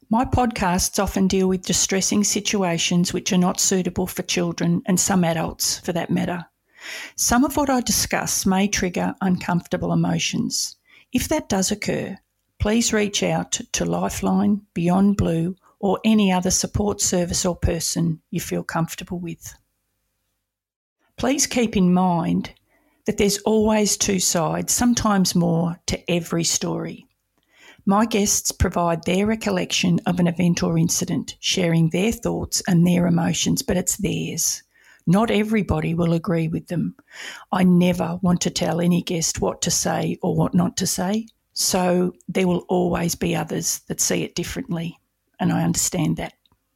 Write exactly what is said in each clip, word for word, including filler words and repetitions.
My podcasts often deal with distressing situations which are not suitable for children and some adults for that matter. Some of what I discuss may trigger uncomfortable emotions. If that does occur, please reach out to Lifeline, Beyond Blue, or any other support service or person you feel comfortable with. Please keep in mind that there's always two sides, sometimes more, to every story. My guests provide their recollection of an event or incident, sharing their thoughts and their emotions, but it's theirs. Not everybody will agree with them. I never want to tell any guest what to say or what not to say, so there will always be others that see it differently, and I understand that.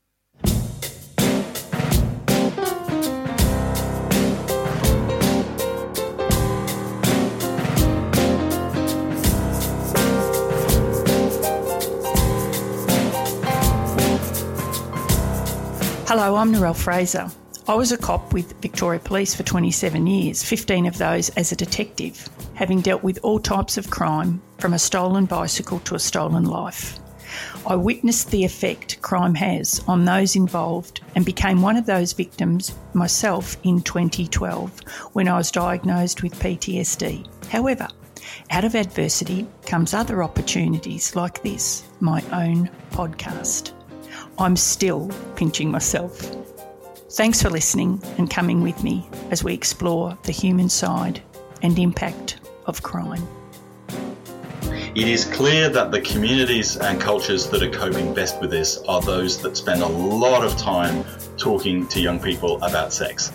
Hello, I'm Narelle Fraser. I was a cop with Victoria Police for twenty-seven years, fifteen of those as a detective, having dealt with all types of crime, from a stolen bicycle to a stolen life. I witnessed the effect crime has on those involved and became one of those victims myself in twenty twelve when I was diagnosed with P T S D. However, out of adversity comes other opportunities like this, my own podcast. I'm still pinching myself. Thanks for listening and coming with me as we explore the human side and impact of crime. It is clear that the communities and cultures that are coping best with this are those that spend a lot of time talking to young people about sex.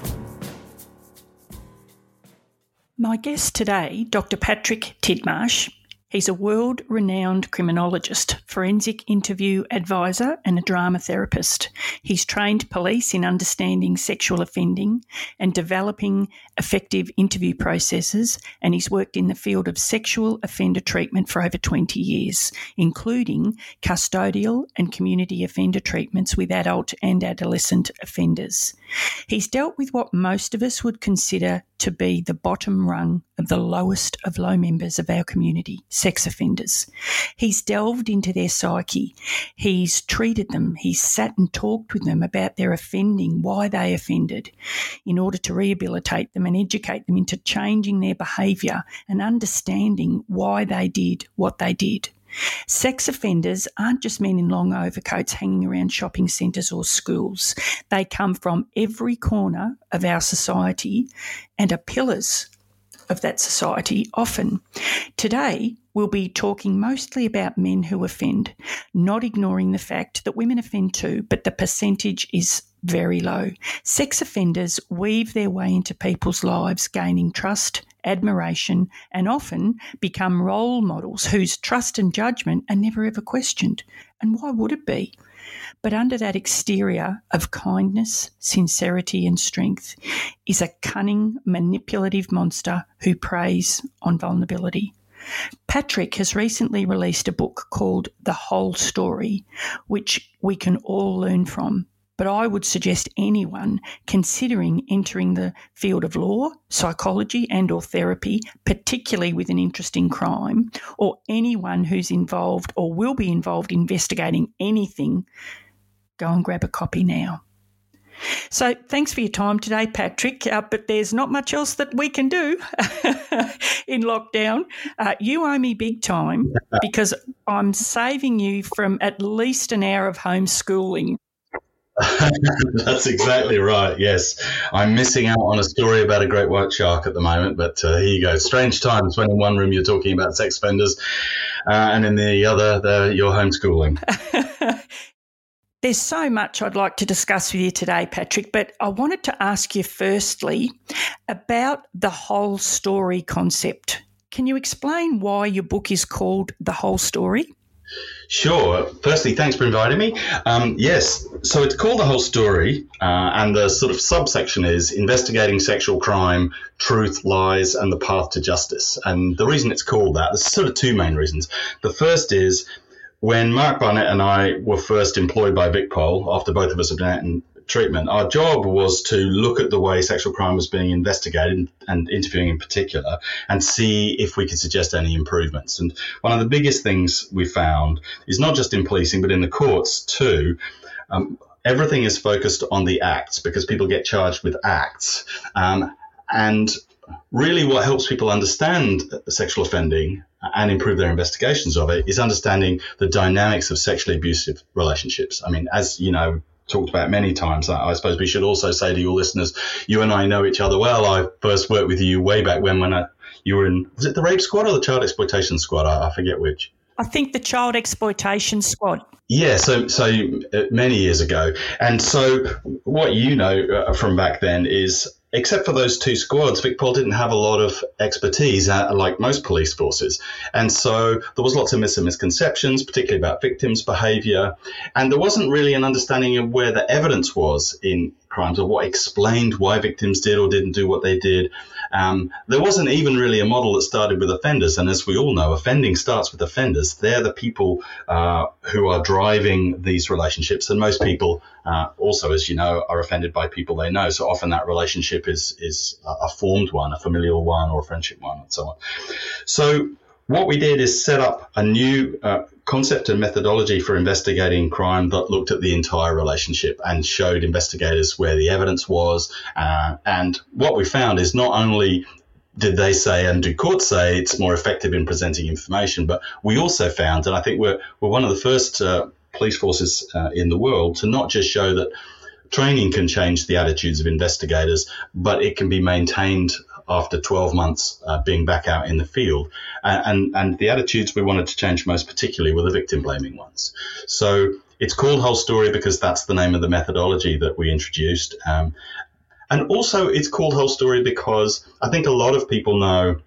My guest today, Doctor Patrick Tidmarsh. He's a world-renowned criminologist, forensic interview advisor and a drama therapist. He's trained police in understanding sexual offending and developing effective interview processes, and he's worked in the field of sexual offender treatment for over twenty years, including custodial and community offender treatments with adult and adolescent offenders. He's dealt with what most of us would consider to be the bottom rung of the lowest of low members of our community, sex offenders. He's delved into their psyche. He's treated them. He's sat and talked with them about their offending, why they offended, in order to rehabilitate them and educate them into changing their behaviour and understanding why they did what they did. Sex offenders aren't just men in long overcoats hanging around shopping centres or schools. They come from every corner of our society and are pillars of that society often. Today, we'll be talking mostly about men who offend, not ignoring the fact that women offend too, but the percentage is very low. Sex offenders weave their way into people's lives, gaining trust, admiration, and often become role models whose trust and judgment are never ever questioned. And why would it be? But under that exterior of kindness, sincerity and strength is a cunning, manipulative monster who preys on vulnerability. Patrick has recently released a book called The Whole Story, which we can all learn from. But I would suggest anyone considering entering the field of law, psychology and or therapy, particularly with an interest in crime, or anyone who's involved or will be involved investigating anything, go and grab a copy now. So thanks for your time today, Patrick, uh, but there's not much else that we can do in lockdown. Uh, you owe me big time because I'm saving you from at least an hour of homeschooling. That's exactly right, yes. I'm missing out on a story about a great white shark at the moment, but uh, here you go. Strange times when in one room you're talking about sex offenders uh, and in the other the, you're homeschooling. There's so much I'd like to discuss with you today, Patrick, but I wanted to ask you firstly about the whole story concept. Can you explain why your book is called The Whole Story? Sure. Firstly, thanks for inviting me. Um, yes, so it's called The Whole Story, uh, and the sort of subsection is Investigating Sexual Crime, Truth, Lies, and the Path to Justice. And the reason it's called that, there's sort of two main reasons. The first is when Mark Barnett and I were first employed by VicPol, after both of us had been out in treatment, our job was to look at the way sexual crime was being investigated, and interviewing in particular, and see if we could suggest any improvements. And one of the biggest things we found is not just in policing, but in the courts too. Um, everything is focused on the acts because people get charged with acts. Um, and really what helps people understand sexual offending and improve their investigations of it is understanding the dynamics of sexually abusive relationships. I mean, as you know, talked about many times, I suppose we should also say to your listeners, you and I know each other well. I first worked with you way back when, when I, you were in, was it the rape squad or the child exploitation squad? I, I forget which. I think the child exploitation squad. Yeah, so so many years ago. And so what you know uh, from back then is, except for those two squads, VicPol didn't have a lot of expertise, uh, like most police forces. And so there was lots of mis- and misconceptions, particularly about victims' behaviour. And there wasn't really an understanding of where the evidence was in crimes, or what explained why victims did or didn't do what they did. Um, there wasn't even really a model that started with offenders. And as we all know, offending starts with offenders. They're the people uh, who are driving these relationships. And most people uh, also, as you know, are offended by people they know. So often that relationship is, is a formed one, a familial one or a friendship one, and so on. So what we did is set up a new uh, concept and methodology for investigating crime that looked at the entire relationship and showed investigators where the evidence was. Uh, and what we found is not only did they say, and do courts say, it's more effective in presenting information, but we also found, and I think we're, we're one of the first uh, police forces uh, in the world to not just show that training can change the attitudes of investigators, but it can be maintained after twelve months uh, being back out in the field. Uh, and, and the attitudes we wanted to change most particularly were the victim-blaming ones. So it's called Whole Story because that's the name of the methodology that we introduced. Um, and also it's called Whole Story because I think a lot of people know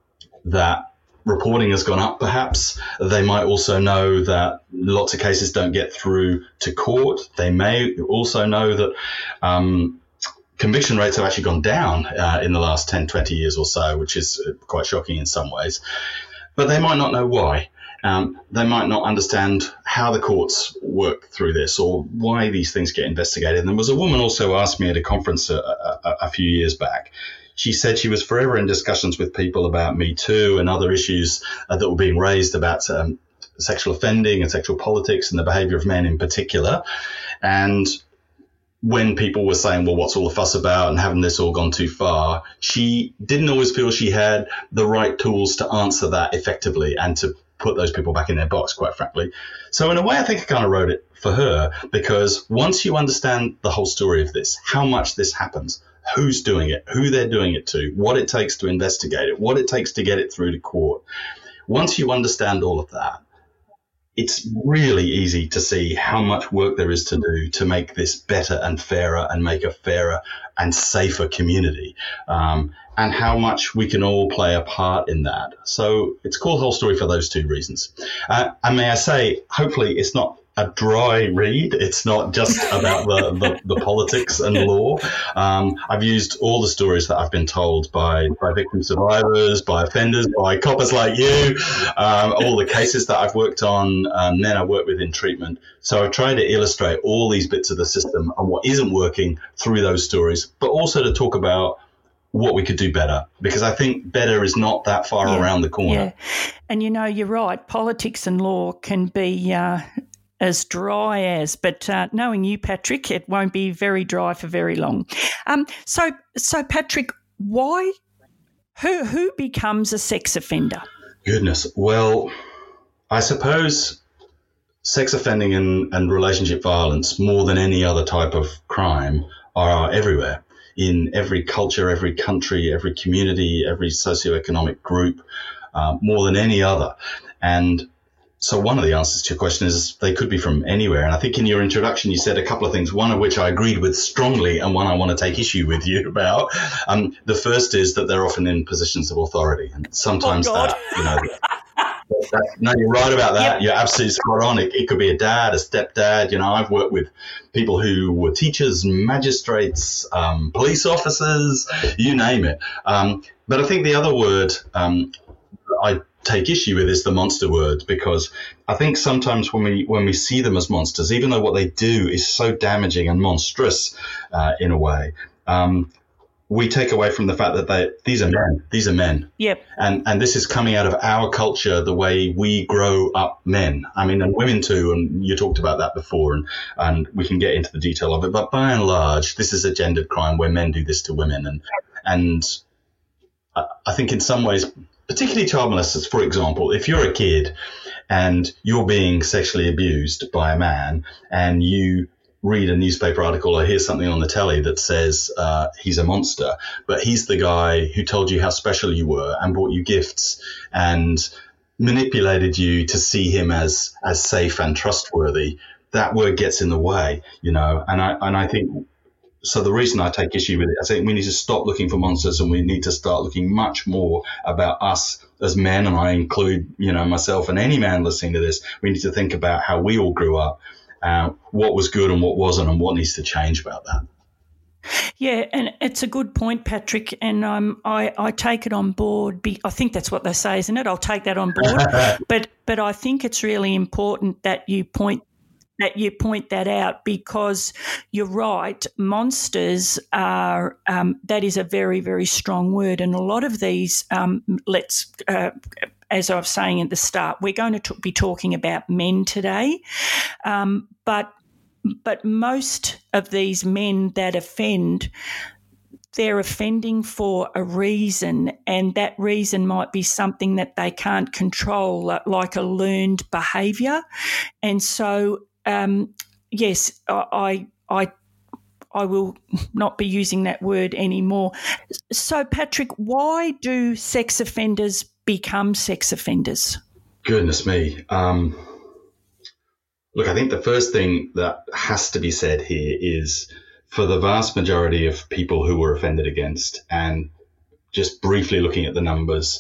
that reporting has gone up, perhaps. They might also know that lots of cases don't get through to court. They may also know that um, conviction rates have actually gone down uh, in the last ten, twenty years or so, which is quite shocking in some ways. But they might not know why. Um, they might not understand how the courts work through this or why these things get investigated. And there was a woman also asked me at a conference a, a, a few years back. She said she was forever in discussions with people about Me Too and other issues uh, that were being raised about um, sexual offending and sexual politics and the behavior of men in particular. And when people were saying, well, what's all the fuss about and haven't this all gone too far, she didn't always feel she had the right tools to answer that effectively and to put those people back in their box, quite frankly. So in a way, I think I kind of wrote it for her, because once you understand the whole story of this, how much this happens, who's doing it, who they're doing it to, what it takes to investigate it, what it takes to get it through to court, once you understand all of that, it's really easy to see how much work there is to do to make this better and fairer and make a fairer and safer community, um, and how much we can all play a part in that. So it's called Whole Story for those two reasons. Uh, and may I say, hopefully it's not a dry read. It's not just about the, the, the politics and law. Um, I've used all the stories that I've been told by, by victim survivors, by offenders, by coppers like you, um, all the cases that I've worked on, um, men I work with in treatment. So I've tried to illustrate all these bits of the system and what isn't working through those stories, but also to talk about what we could do better, because I think better is not that far yeah, around the corner. Yeah. And, you know, you're right. Politics and law can be uh, as dry as, but uh, knowing you, Patrick, it won't be very dry for very long. Um, so, so Patrick, why, who, who becomes a sex offender? Goodness. Well, I suppose sex offending and, and relationship violence, more than any other type of crime, are everywhere. In every culture, every country, every community, every socioeconomic group, uh, more than any other. And so one of the answers to your question is they could be from anywhere. And I think in your introduction, you said a couple of things, one of which I agreed with strongly and one I want to take issue with you about. Um, the first is that they're often in positions of authority. And sometimes oh, that, you know, that, no, you're right about that. Yep. You're absolutely spot on. It, it could be a dad, a stepdad. You know, I've worked with people who were teachers, magistrates, um, police officers, you name it. Um, but I think the other word um, I take issue with is the monster word, because I think sometimes when we when we see them as monsters, even though what they do is so damaging and monstrous uh, in a way, um, we take away from the fact that they these are men. These are men. Yep. And and this is coming out of our culture, the way we grow up men. I mean, and women too. And you talked about that before, and and we can get into the detail of it. But by and large, this is a gendered crime where men do this to women, and and I, I think in some ways, particularly child molesters, for example, if you're a kid and you're being sexually abused by a man, and you read a newspaper article or hear something on the telly that says uh, he's a monster, but he's the guy who told you how special you were and bought you gifts and manipulated you to see him as as safe and trustworthy, that word gets in the way, you know. And I and I think so. The reason I take issue with it, I think we need to stop looking for monsters, and we need to start looking much more about us as men. And I include, you know, myself and any man listening to this. We need to think about how we all grew up. Uh, what was good and what wasn't, and what needs to change about that. Yeah, and it's a good point, Patrick, and um, I, I take it on board. Be, I think that's what they say, isn't it? I'll take that on board. but but I think it's really important that you point that you point that out, because you're right. Monsters are um, that is a very, very strong word, and a lot of these um, let's. Uh, As I was saying at the start, we're going to t- be talking about men today, um, but but most of these men that offend, they're offending for a reason, and that reason might be something that they can't control, like a learned behaviour. And so, um, yes, I, I I will not be using that word anymore. So, Patrick, why do sex offenders become sex offenders? Goodness me. Um, look, I think the first thing that has to be said here is, for the vast majority of people who were offended against, and just briefly looking at the numbers,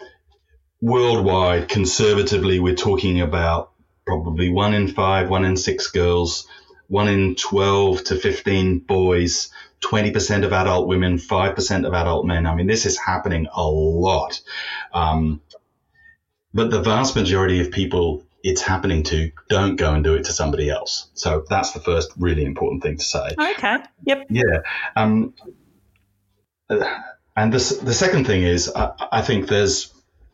worldwide, conservatively, we're talking about probably one in five, one in six girls, one in twelve to fifteen boys, twenty percent of adult women, five percent of adult men. I mean, this is happening a lot. Um, but the vast majority of people it's happening to don't go and do it to somebody else. So that's the first really important thing to say. Okay. Yep. Yeah. Um, and this, the second thing is, I, I think there's,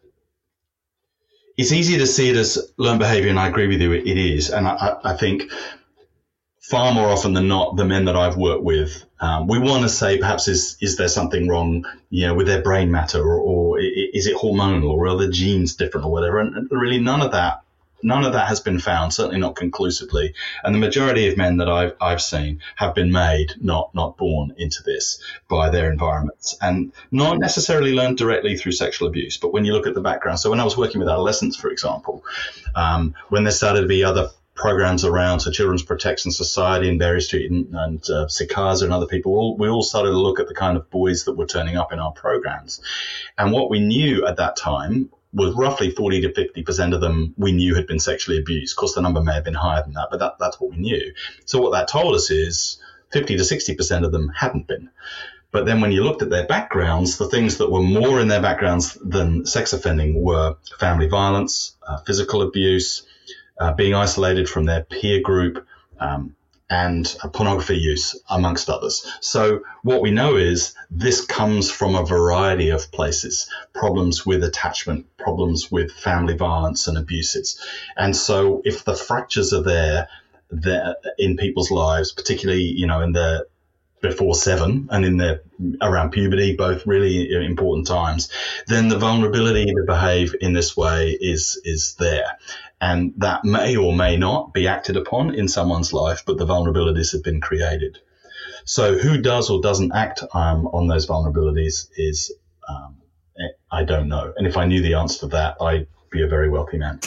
it's easy to see it as learned behavior, and I agree with you, it, it is. And I, I think far more often than not, the men that I've worked with, um, we want to say perhaps is is there something wrong, you know, with their brain matter, or, or is it hormonal, or are the genes different, or whatever? And really, none of that, none of that has been found, certainly not conclusively. And the majority of men that I've I've seen have been made, not not born into this by their environments, and not necessarily learned directly through sexual abuse. But when you look at the background, so when I was working with adolescents, for example, um, when there started to be other programs around, so Children's Protection Society and Berry Street and, and uh, Sikasa and other people, all, we all started to look at the kind of boys that were turning up in our programs. And what we knew at that time was roughly forty to fifty percent of them we knew had been sexually abused. Of course, the number may have been higher than that, but that, that's what we knew. So what that told us is fifty to sixty percent of them hadn't been. But then when you looked at their backgrounds, the things that were more in their backgrounds than sex offending were family violence, uh, physical abuse, Uh, being isolated from their peer group, um, and uh, pornography use, amongst others. So what we know is this comes from a variety of places: problems with attachment, problems with family violence and abuses. And so if the fractures are there, there in people's lives, particularly, you know, in the before seven and in their around puberty, both really important times, then the vulnerability to behave in this way is is there. And that may or may not be acted upon in someone's life, but the vulnerabilities have been created. So who does or doesn't act um, on those vulnerabilities is, um, I don't know. And if I knew the answer to that, I'd be a very wealthy man.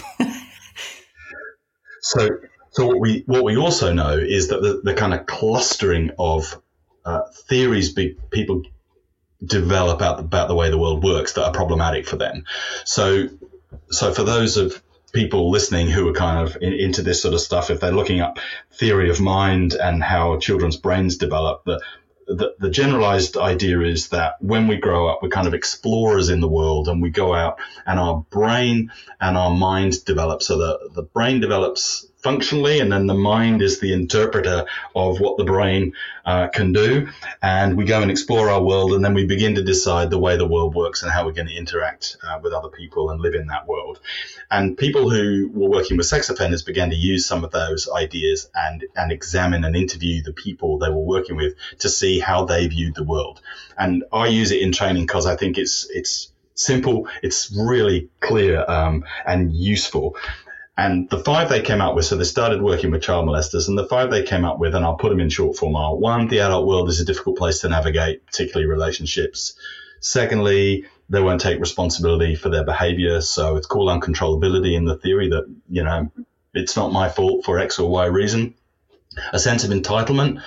so so what we what we also know is that the, the kind of clustering of uh, theories be, people develop about, about the way the world works that are problematic for them. So so for those of people listening who are kind of in, into this sort of stuff, if they're looking up theory of mind and how children's brains develop, the the, the generalized idea is that when we grow up, we're kind of explorers in the world, and we go out and our brain and our mind develop. So the, the brain develops functionally, and then the mind is the interpreter of what the brain uh, can do. And we go and explore our world, and then we begin to decide the way the world works and how we're going to interact uh, with other people and live in that world. And people who were working with sex offenders began to use some of those ideas and, and examine and interview the people they were working with to see how they viewed the world. And I use it in training because I think it's it's simple, it's really clear um, and useful. And the five they came up with, so they started working with child molesters, and the five they came up with, and I'll put them in short form, are: one, the adult world is a difficult place to navigate, particularly relationships. Secondly, they won't take responsibility for their behavior, so it's called uncontrollability in the theory that, you know, it's not my fault for X or Y reason. A sense of entitlement,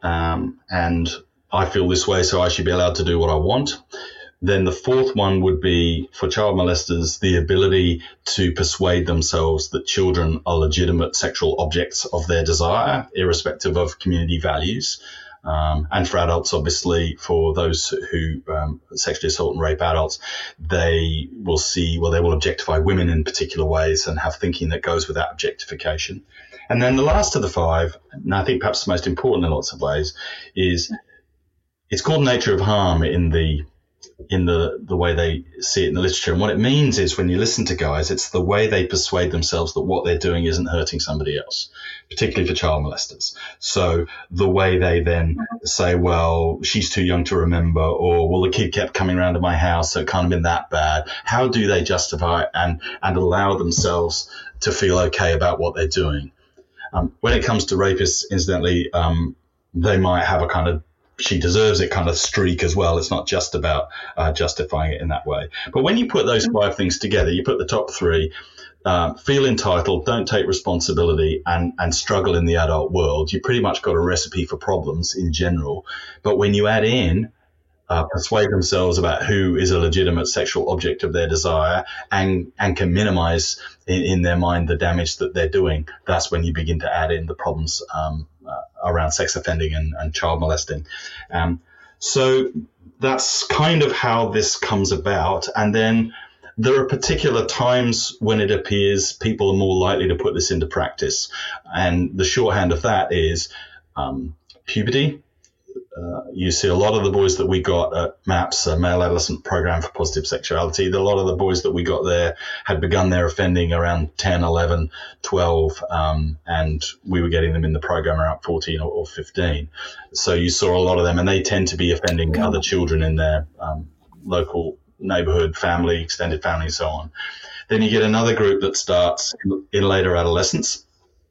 um, and I feel this way, so I should be allowed to do what I want. Then the fourth one would be, for child molesters, the ability to persuade themselves that children are legitimate sexual objects of their desire, irrespective of community values. Um, and for adults, obviously, for those who um, sexually assault and rape adults, they will see, well, they will objectify women in particular ways and have thinking that goes with that objectification. And then the last of the five, and I think perhaps the most important in lots of ways, is it's called nature of harm in the in the, the way they see it in the literature. And what it means is, when you listen to guys, it's the way they persuade themselves that what they're doing isn't hurting somebody else, particularly for child molesters. So the way they then say, well, she's too young to remember, or, well, the kid kept coming around to my house, so it can't have been that bad. How do they justify it and, and allow themselves to feel okay about what they're doing? Um, when it comes to rapists, incidentally, um, they might have a kind of she deserves it kind of streak as well. It's not just about uh, justifying it in that way. But when you put those five things together, you put the top three, uh, feel entitled, don't take responsibility, and, and struggle in the adult world, you pretty much got a recipe for problems in general. But when you add in uh, persuade themselves about who is a legitimate sexual object of their desire and, and can minimize in, in their mind the damage that they're doing, that's when you begin to add in the problems um, uh, around sex offending and, and child molesting. Um, so that's kind of how this comes about. And then there are particular times when it appears people are more likely to put this into practice. And the shorthand of that is um, puberty. Uh, you see a lot of the boys that we got at MAPS, a Male Adolescent Program for Positive Sexuality, a lot of the boys that we got there had begun their offending around ten, eleven, twelve, um, and we were getting them in the program around fourteen or, or fifteen. So you saw a lot of them, and they tend to be offending other children in their um, local neighborhood, family, extended family, and so on. Then you get another group that starts in later adolescence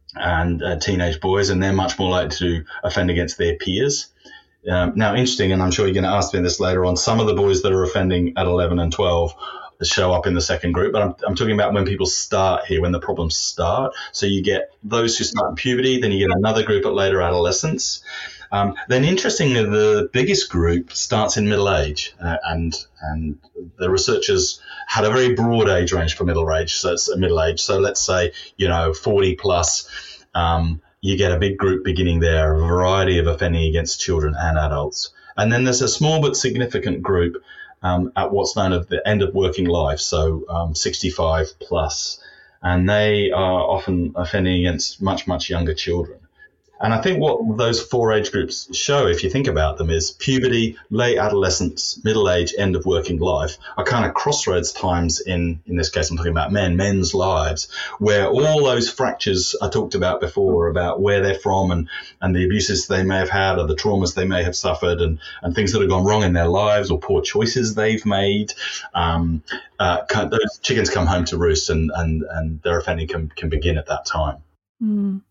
and uh, teenage boys, and they're much more likely to offend against their peers. Um, now, interesting, and I'm sure you're going to ask me this later on, some of the boys that are offending at eleven and twelve show up in the second group, but I'm, I'm talking about when people start here, when the problems start. So you get those who start in puberty, then you get another group at later adolescence. Um, then, interestingly, the biggest group starts in middle age, uh, and and the researchers had a very broad age range for middle age. So it's a middle age. So let's say, you know, forty plus. Um, you get a big group beginning there, a variety of offending against children and adults. And then there's a small but significant group um, at what's known as the end of working life, so um, sixty-five plus. And they are often offending against much, much younger children. And I think what those four age groups show, if you think about them, is puberty, late adolescence, middle age, end of working life are kind of crossroads times in, in this case, I'm talking about men, men's lives, where all those fractures I talked about before, about where they're from and, and the abuses they may have had or the traumas they may have suffered and, and things that have gone wrong in their lives or poor choices they've made, um, uh, those chickens come home to roost, and, and, and their offending can, can begin at that time. Mm.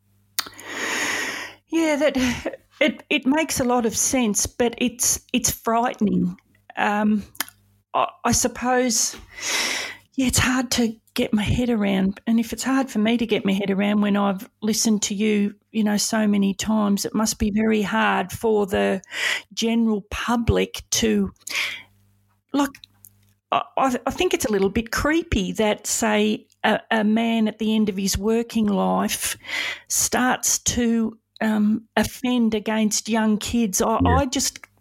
Yeah, that it it makes a lot of sense, but it's it's frightening. Um, I, I suppose, yeah, it's hard to get my head around, and if it's hard for me to get my head around when I've listened to you, you know, so many times, it must be very hard for the general public to, like, I, I think it's a little bit creepy that, say, a, a man at the end of his working life starts to Um, offend against young kids. I, yeah. I just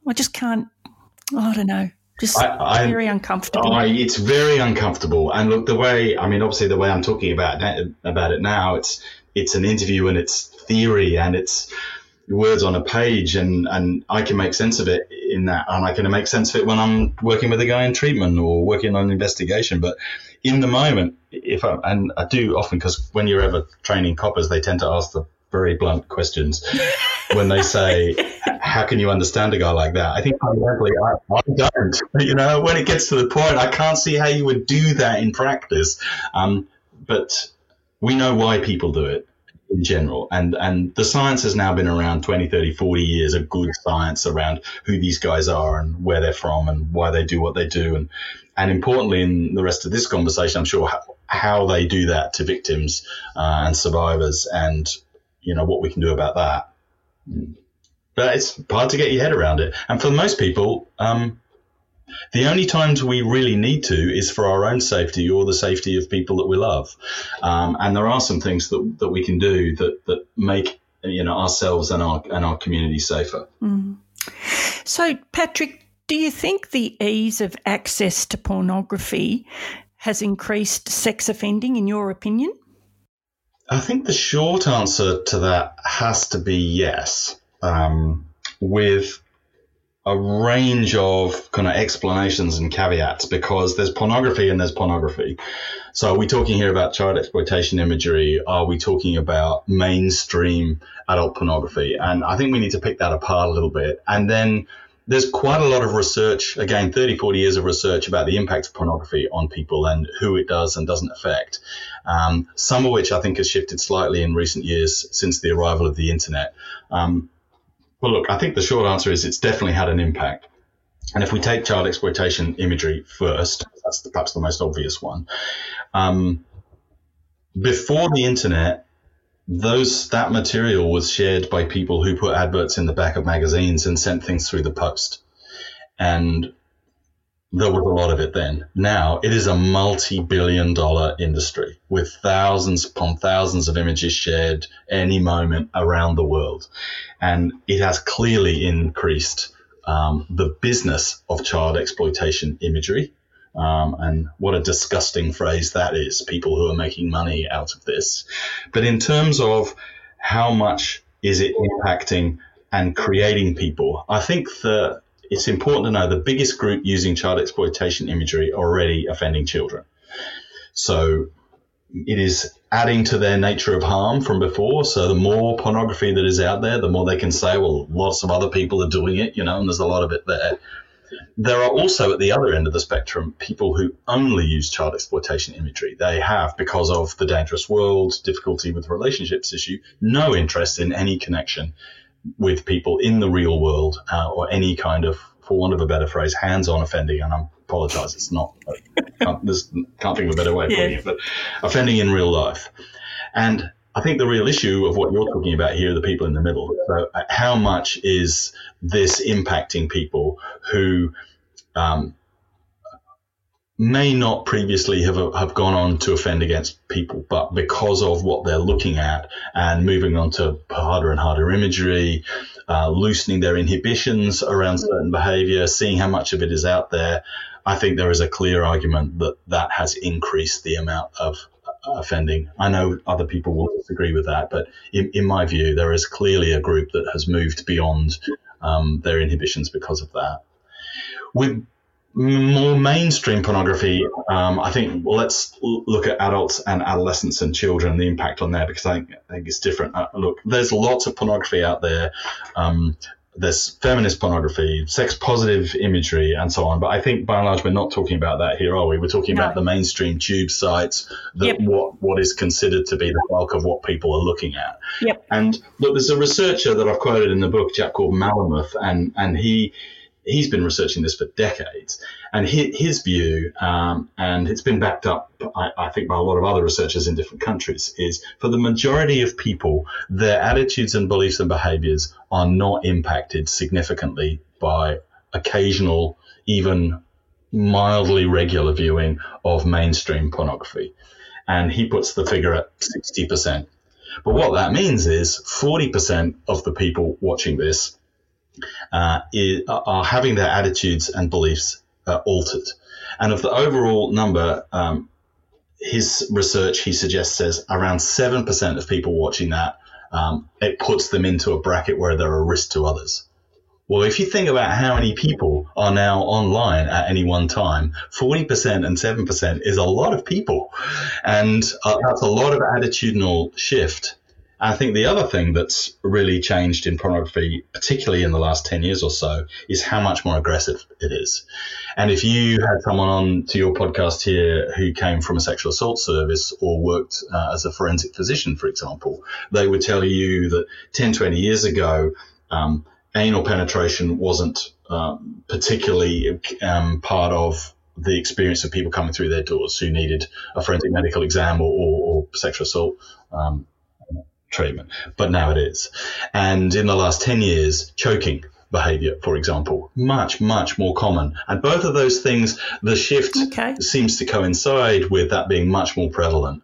I just can't, I don't know, just I, I, very uncomfortable. I, it's very uncomfortable. And look, the way, I mean, obviously the way I'm talking about, about it now, it's it's an interview and it's theory and it's words on a page, and, and I can make sense of it in that, and I can make sense of it when I'm working with a guy in treatment or working on an investigation. But in the moment, if I, and I do often, because when you're ever training coppers, they tend to ask the very blunt questions when they say, how can you understand a guy like that? I think fundamentally I, I don't. You know, when it gets to the point, I can't see how you would do that in practice. Um, but we know why people do it in general. And, and the science has now been around twenty, thirty, forty years, a good science around who these guys are and where they're from and why they do what they do. And, and importantly, in the rest of this conversation, I'm sure how, how they do that to victims uh, and survivors, and, you know, what we can do about that. But it's hard to get your head around it. And for most people, um, the only times we really need to is for our own safety or the safety of people that we love. Um, and there are some things that, that we can do that, that make, you know, ourselves and our and our community safer. Mm. So, Patrick, do you think the ease of access to pornography has increased sex offending, in your opinion? I think the short answer to that has to be yes, um, with a range of kind of explanations and caveats, because there's pornography and there's pornography. So are we talking here about child exploitation imagery? Are we talking about mainstream adult pornography? And I think we need to pick that apart a little bit. And then there's quite a lot of research, again, thirty, forty years of research about the impact of pornography on people and who it does and doesn't affect, um, some of which I think has shifted slightly in recent years since the arrival of the internet. Um, Well, look, I think the short answer is it's definitely had an impact. And if we take child exploitation imagery first, that's the, perhaps the most obvious one. Um, before the internet, those that material was shared by people who put adverts in the back of magazines and sent things through the post. And there was a lot of it then. Now it is a multi-billion dollar industry with thousands upon thousands of images shared any moment around the world. And it has clearly increased um, the business of child exploitation imagery. Um, and what a disgusting phrase that is, people who are making money out of this. But in terms of how much is it impacting and creating people, I think the it's important to know the biggest group using child exploitation imagery are already offending children. So it is adding to their nature of harm from before. So the more pornography that is out there, the more they can say, well, lots of other people are doing it, you know, and there's a lot of it there. There are also at the other end of the spectrum people who only use child exploitation imagery. They have, because of the dangerous world, difficulty with relationships issue, no interest in any connection with people in the real world uh, or any kind of, for want of a better phrase, hands-on offending. And I apologize, it's not, can't, this, can't think of a better way of putting yeah. it, but offending in real life. And I think the real issue of what you're talking about here are the people in the middle. So how much is this impacting people who um, may not previously have have gone on to offend against people, but because of what they're looking at and moving on to harder and harder imagery, uh, loosening their inhibitions around certain behavior, seeing how much of it is out there, I think there is a clear argument that that has increased the amount of offending. I know other people will disagree with that, but in, in my view, there is clearly a group that has moved beyond um, their inhibitions because of that. With more mainstream pornography, um, I think, well, let's look at adults and adolescents and children, the impact on there, because I think, I think it's different. Uh, look, there's lots of pornography out there. Um, there's feminist pornography, sex-positive imagery, and so on. But I think, by and large, we're not talking about that here, are we? We're talking no. about the mainstream tube sites, that yep. what, what is considered to be the bulk of what people are looking at. Yep. And look, there's a researcher that I've quoted in the book, a chap called Malamuth, and, and he... he's been researching this for decades, and his, his view, um, and it's been backed up, I, I think, by a lot of other researchers in different countries, is for the majority of people, their attitudes and beliefs and behaviors are not impacted significantly by occasional, even mildly regular viewing of mainstream pornography. And he puts the figure at sixty percent. But what that means is forty percent of the people watching this uh, is, are having their attitudes and beliefs uh, altered. And of the overall number, um, his research, he suggests, says around seven percent of people watching that, um, it puts them into a bracket where they're a risk to others. Well, if you think about how many people are now online at any one time, forty percent and seven percent is a lot of people. And uh, that's a lot of attitudinal shift. I think the other thing that's really changed in pornography, particularly in the last ten years or so, is how much more aggressive it is. And if you had someone on to your podcast here who came from a sexual assault service or worked uh, as a forensic physician, for example, they would tell you that ten, twenty years ago, um, anal penetration wasn't um, particularly um, part of the experience of people coming through their doors who needed a forensic medical exam or, or, or sexual assault um, treatment, but now it is. And in the last ten years, choking behavior, for example, much, much more common. And both of those things, the shift okay. seems to coincide with that being much more prevalent.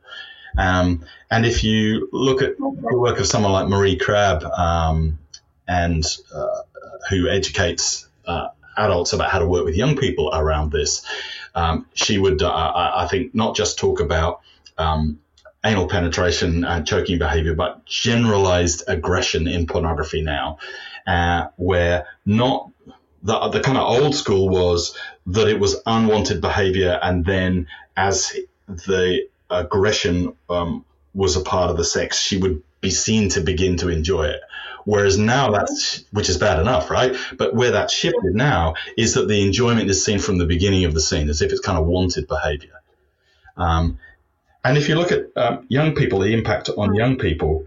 Um, and if you look at the work of someone like Marie Crabb, um, and uh, who educates uh, adults about how to work with young people around this, um, she would, uh, I think, not just talk about um, anal penetration and choking behavior, but generalized aggression in pornography now, uh, where not the, the kind of old school was that it was unwanted behavior, and then as the aggression um, was a part of the sex, she would be seen to begin to enjoy it. Whereas now that's, which is bad enough, right? But where that's shifted now is that the enjoyment is seen from the beginning of the scene, as if it's kind of wanted behavior. Um, and if you look at um, young people, the impact on young people,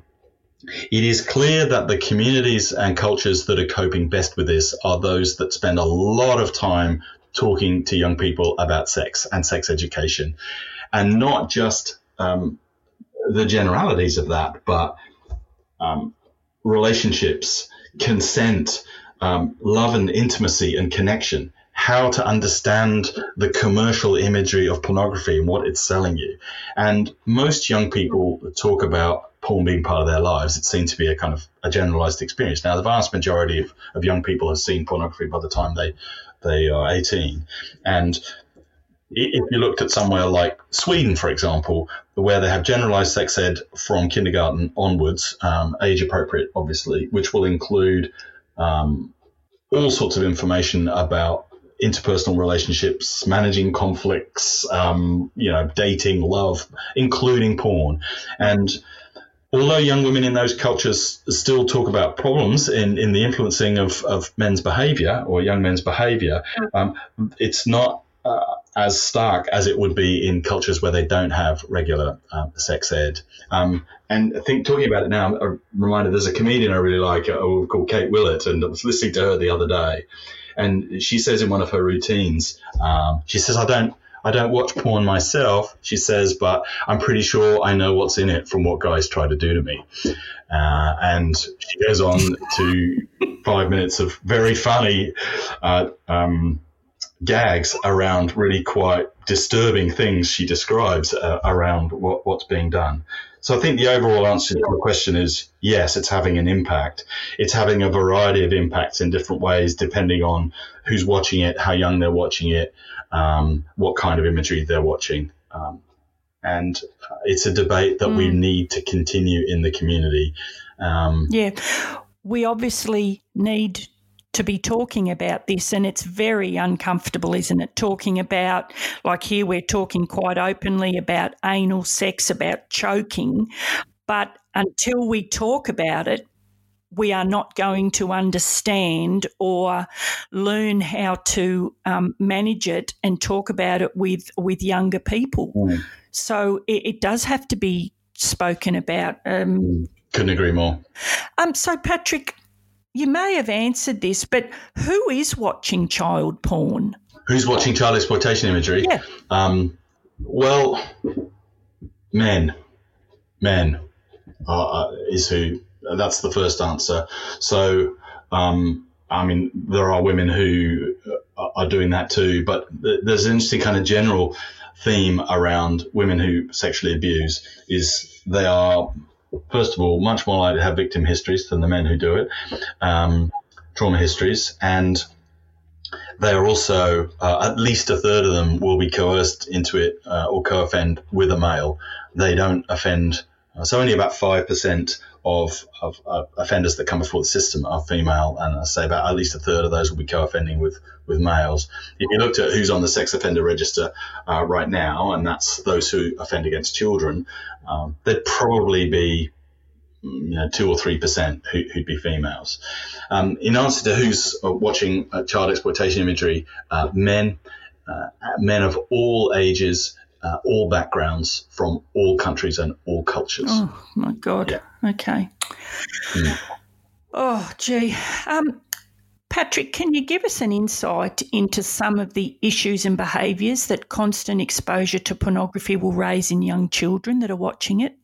it is clear that the communities and cultures that are coping best with this are those that spend a lot of time talking to young people about sex and sex education, and not just um, the generalities of that, but um, relationships, consent, um, love and intimacy and connection, how to understand the commercial imagery of pornography and what it's selling you. And most young people talk about porn being part of their lives. It seems to be a kind of a generalized experience. Now, the vast majority of, of young people have seen pornography by the time they, they are eighteen. And if you looked at somewhere like Sweden, for example, where they have generalized sex ed from kindergarten onwards, um, age appropriate, obviously, which will include um, all sorts of information about interpersonal relationships, managing conflicts, um, you know, dating, love, including porn. And although young women in those cultures still talk about problems in, in the influencing of, of men's behavior or young men's behavior, um, it's not uh, as stark as it would be in cultures where they don't have regular um, sex ed. Um, and I think talking about it now, I'm reminded there's a comedian I really like uh, called Kate Willett, and I was listening to her the other day. And she says in one of her routines, um, she says, I don't I don't watch porn myself, she says, but I'm pretty sure I know what's in it from what guys try to do to me. Uh, and she goes on to five minutes of very funny uh, um, gags around really quite disturbing things she describes uh, around what, what's being done. So I think the overall answer to the question is, yes, it's having an impact. It's having a variety of impacts in different ways, depending on who's watching it, how young they're watching it, um, what kind of imagery they're watching. Um, and it's a debate that mm. we need to continue in the community. Um, yeah, we obviously need to be talking about this, and it's very uncomfortable, isn't it? Talking about, like here we're talking quite openly about anal sex, about choking, but until we talk about it, we are not going to understand or learn how to um, manage it and talk about it with, with younger people. Mm. So it, it does have to be spoken about. Um, Couldn't agree more. Um, so, Patrick, you may have answered this, but who is watching child porn? Who's watching child exploitation imagery? Yeah. Um, well, men. Men uh, is who. That's the first answer. So, um, I mean, there are women who are doing that too, but there's an interesting kind of general theme around women who sexually abuse is they are, first of all, much more likely to have victim histories than the men who do it. Um, trauma histories, and they are also, uh, at least a third of them will be coerced into it uh, or co-offend with a male. They don't offend, uh, so only about five percent of, of uh, offenders that come before the system are female, and I say about at least a third of those will be co-offending with, with males. If you looked at who's on the sex offender register uh, right now, and that's those who offend against children, um, there'd probably be you know, two or three percent who, who'd be females. Um, in answer to who's watching uh, child exploitation imagery, uh, men, uh, men of all ages, uh, all backgrounds, from all countries and all cultures. Oh my God! Yeah. Okay. Mm. Oh gee, um, Patrick, can you give us an insight into some of the issues and behaviours that constant exposure to pornography will raise in young children that are watching it?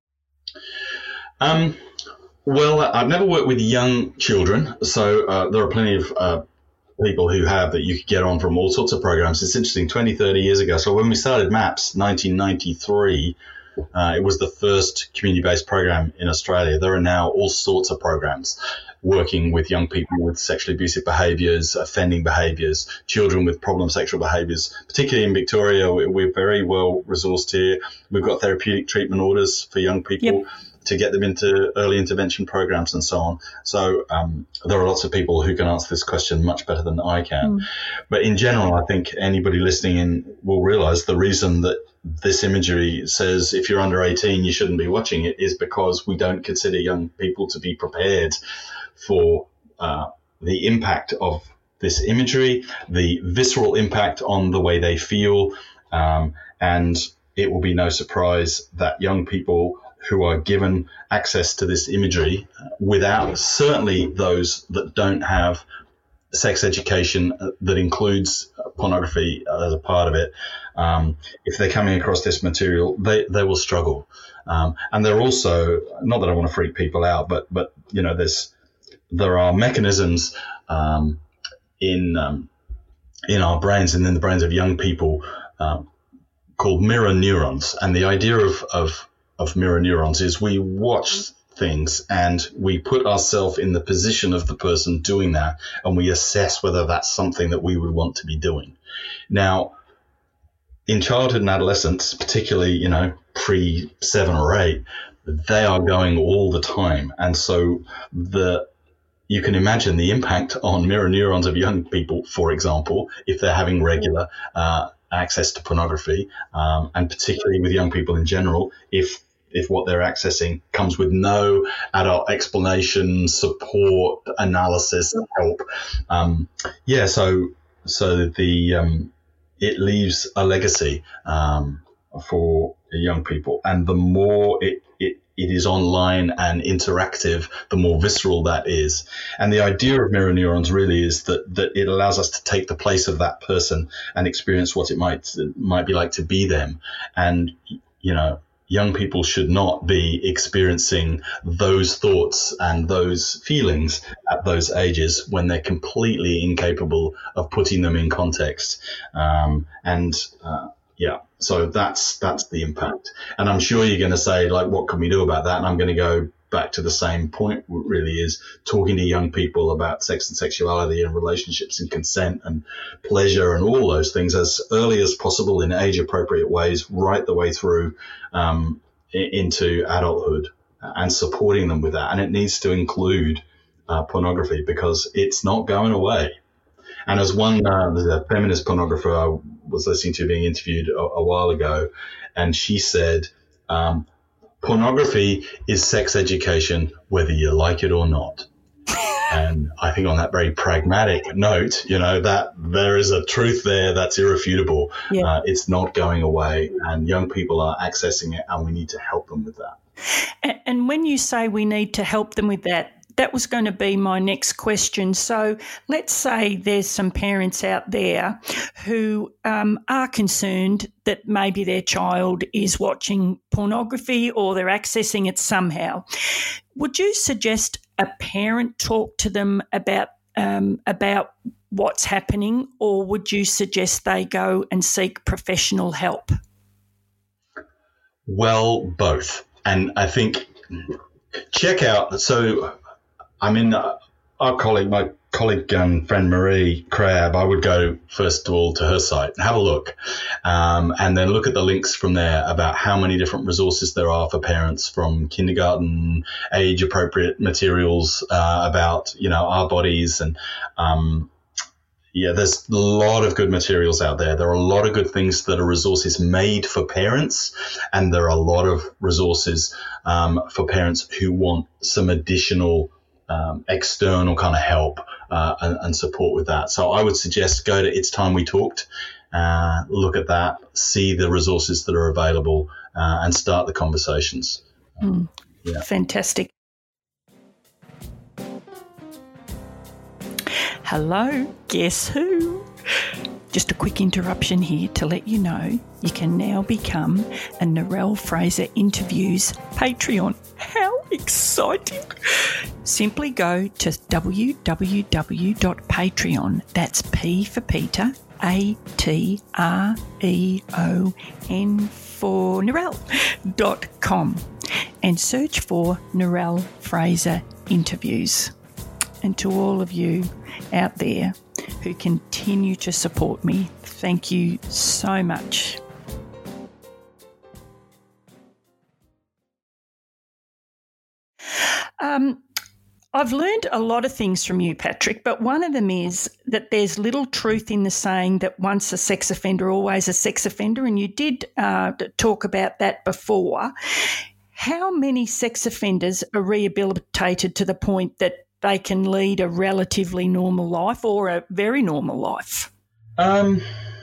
Um, well, I've never worked with young children, so uh, there are plenty of uh, people who have that you could get on from all sorts of programs. It's interesting, twenty, thirty years ago. So when we started MAPS, nineteen ninety-three, uh, it was the first community-based program in Australia. There are now all sorts of programs working with young people with sexually abusive behaviours, offending behaviours, children with problem sexual behaviours. Particularly in Victoria, we're very well resourced here. We've got therapeutic treatment orders for young people. Yep. To get them into early intervention programs and so on. So um, there are lots of people who can answer this question much better than I can. Mm. But in general, I think anybody listening in will realise the reason that this imagery says if you're under eighteen, you shouldn't be watching it is because we don't consider young people to be prepared for uh, the impact of this imagery, the visceral impact on the way they feel. Um, and it will be no surprise that young people who are given access to this imagery without, certainly those that don't have sex education that includes pornography as a part of it, um, if they're coming across this material, they, they will struggle. Um, and they're also, not that I want to freak people out, but, but you know, there's, there are mechanisms um, in, um, in our brains and in the brains of young people um, called mirror neurons. And the idea of, of of mirror neurons is we watch things and we put ourselves in the position of the person doing that, and we assess whether that's something that we would want to be doing. Now, in childhood and adolescence, particularly, you know, pre seven or eight, they are going all the time. And so the you can imagine the impact on mirror neurons of young people, for example, if they're having regular uh, access to pornography, um, and particularly with young people in general, if if what they're accessing comes with no adult explanation, support, analysis, help. Um, yeah, so so the um, it leaves a legacy um, for young people, and the more it, it it is online and interactive, the more visceral that is. And the idea of mirror neurons really is that that it allows us to take the place of that person and experience what it might might be like to be them. And you know, young people should not be experiencing those thoughts and those feelings at those ages when they're completely incapable of putting them in context. Um, and uh, yeah, so that's that's the impact. And I'm sure you're going to say, like, what can we do about that? And I'm going to go back to the same point, really, is talking to young people about sex and sexuality and relationships and consent and pleasure and all those things as early as possible in age-appropriate ways, right the way through um, into adulthood, and supporting them with that. And it needs to include uh, pornography, because it's not going away. And as one uh, the feminist pornographer I was listening to being interviewed a, a while ago, and she said, um, pornography is sex education, whether you like it or not. And I think on that very pragmatic note, you know, that there is a truth there that's irrefutable. Yeah. Uh, it's not going away, and young people are accessing it, and we need to help them with that. And, and when you say we need to help them with that, that was going to be my next question. So let's say there's some parents out there who um, are concerned that maybe their child is watching pornography or they're accessing it somehow. Would you suggest a parent talk to them about um, about what's happening, or would you suggest they go and seek professional help? Well, both. And I think check out, so I'm in, uh, our colleague, my colleague and friend Marie Crabb, I would go first of all to her site and have a look, um, and then look at the links from there about how many different resources there are for parents, from kindergarten age appropriate materials uh, about, you know, our bodies. And um, yeah, there's a lot of good materials out there. There are a lot of good things that are resources made for parents, and there are a lot of resources um, for parents who want some additional Um, external kind of help uh, and, and support with that. So I would suggest go to It's Time We Talked, uh, look at that, see the resources that are available, uh, and start the conversations. Mm, yeah. Fantastic. Hello, guess who? Just a quick interruption here to let you know you can now become a Narelle Fraser Interviews Patreon. How exciting! Simply go to w w w dot patreon, that's P for Peter, A T R E O N for Narelle, dot com, and search for Narelle Fraser Interviews. And to all of you out there who continue to support me, thank you so much. Um, I've learned a lot of things from you, Patrick, but one of them is that there's little truth in the saying that once a sex offender, always a sex offender, and you did uh, talk about that before. How many sex offenders are rehabilitated to the point that they can lead a relatively normal life or a very normal life? Um,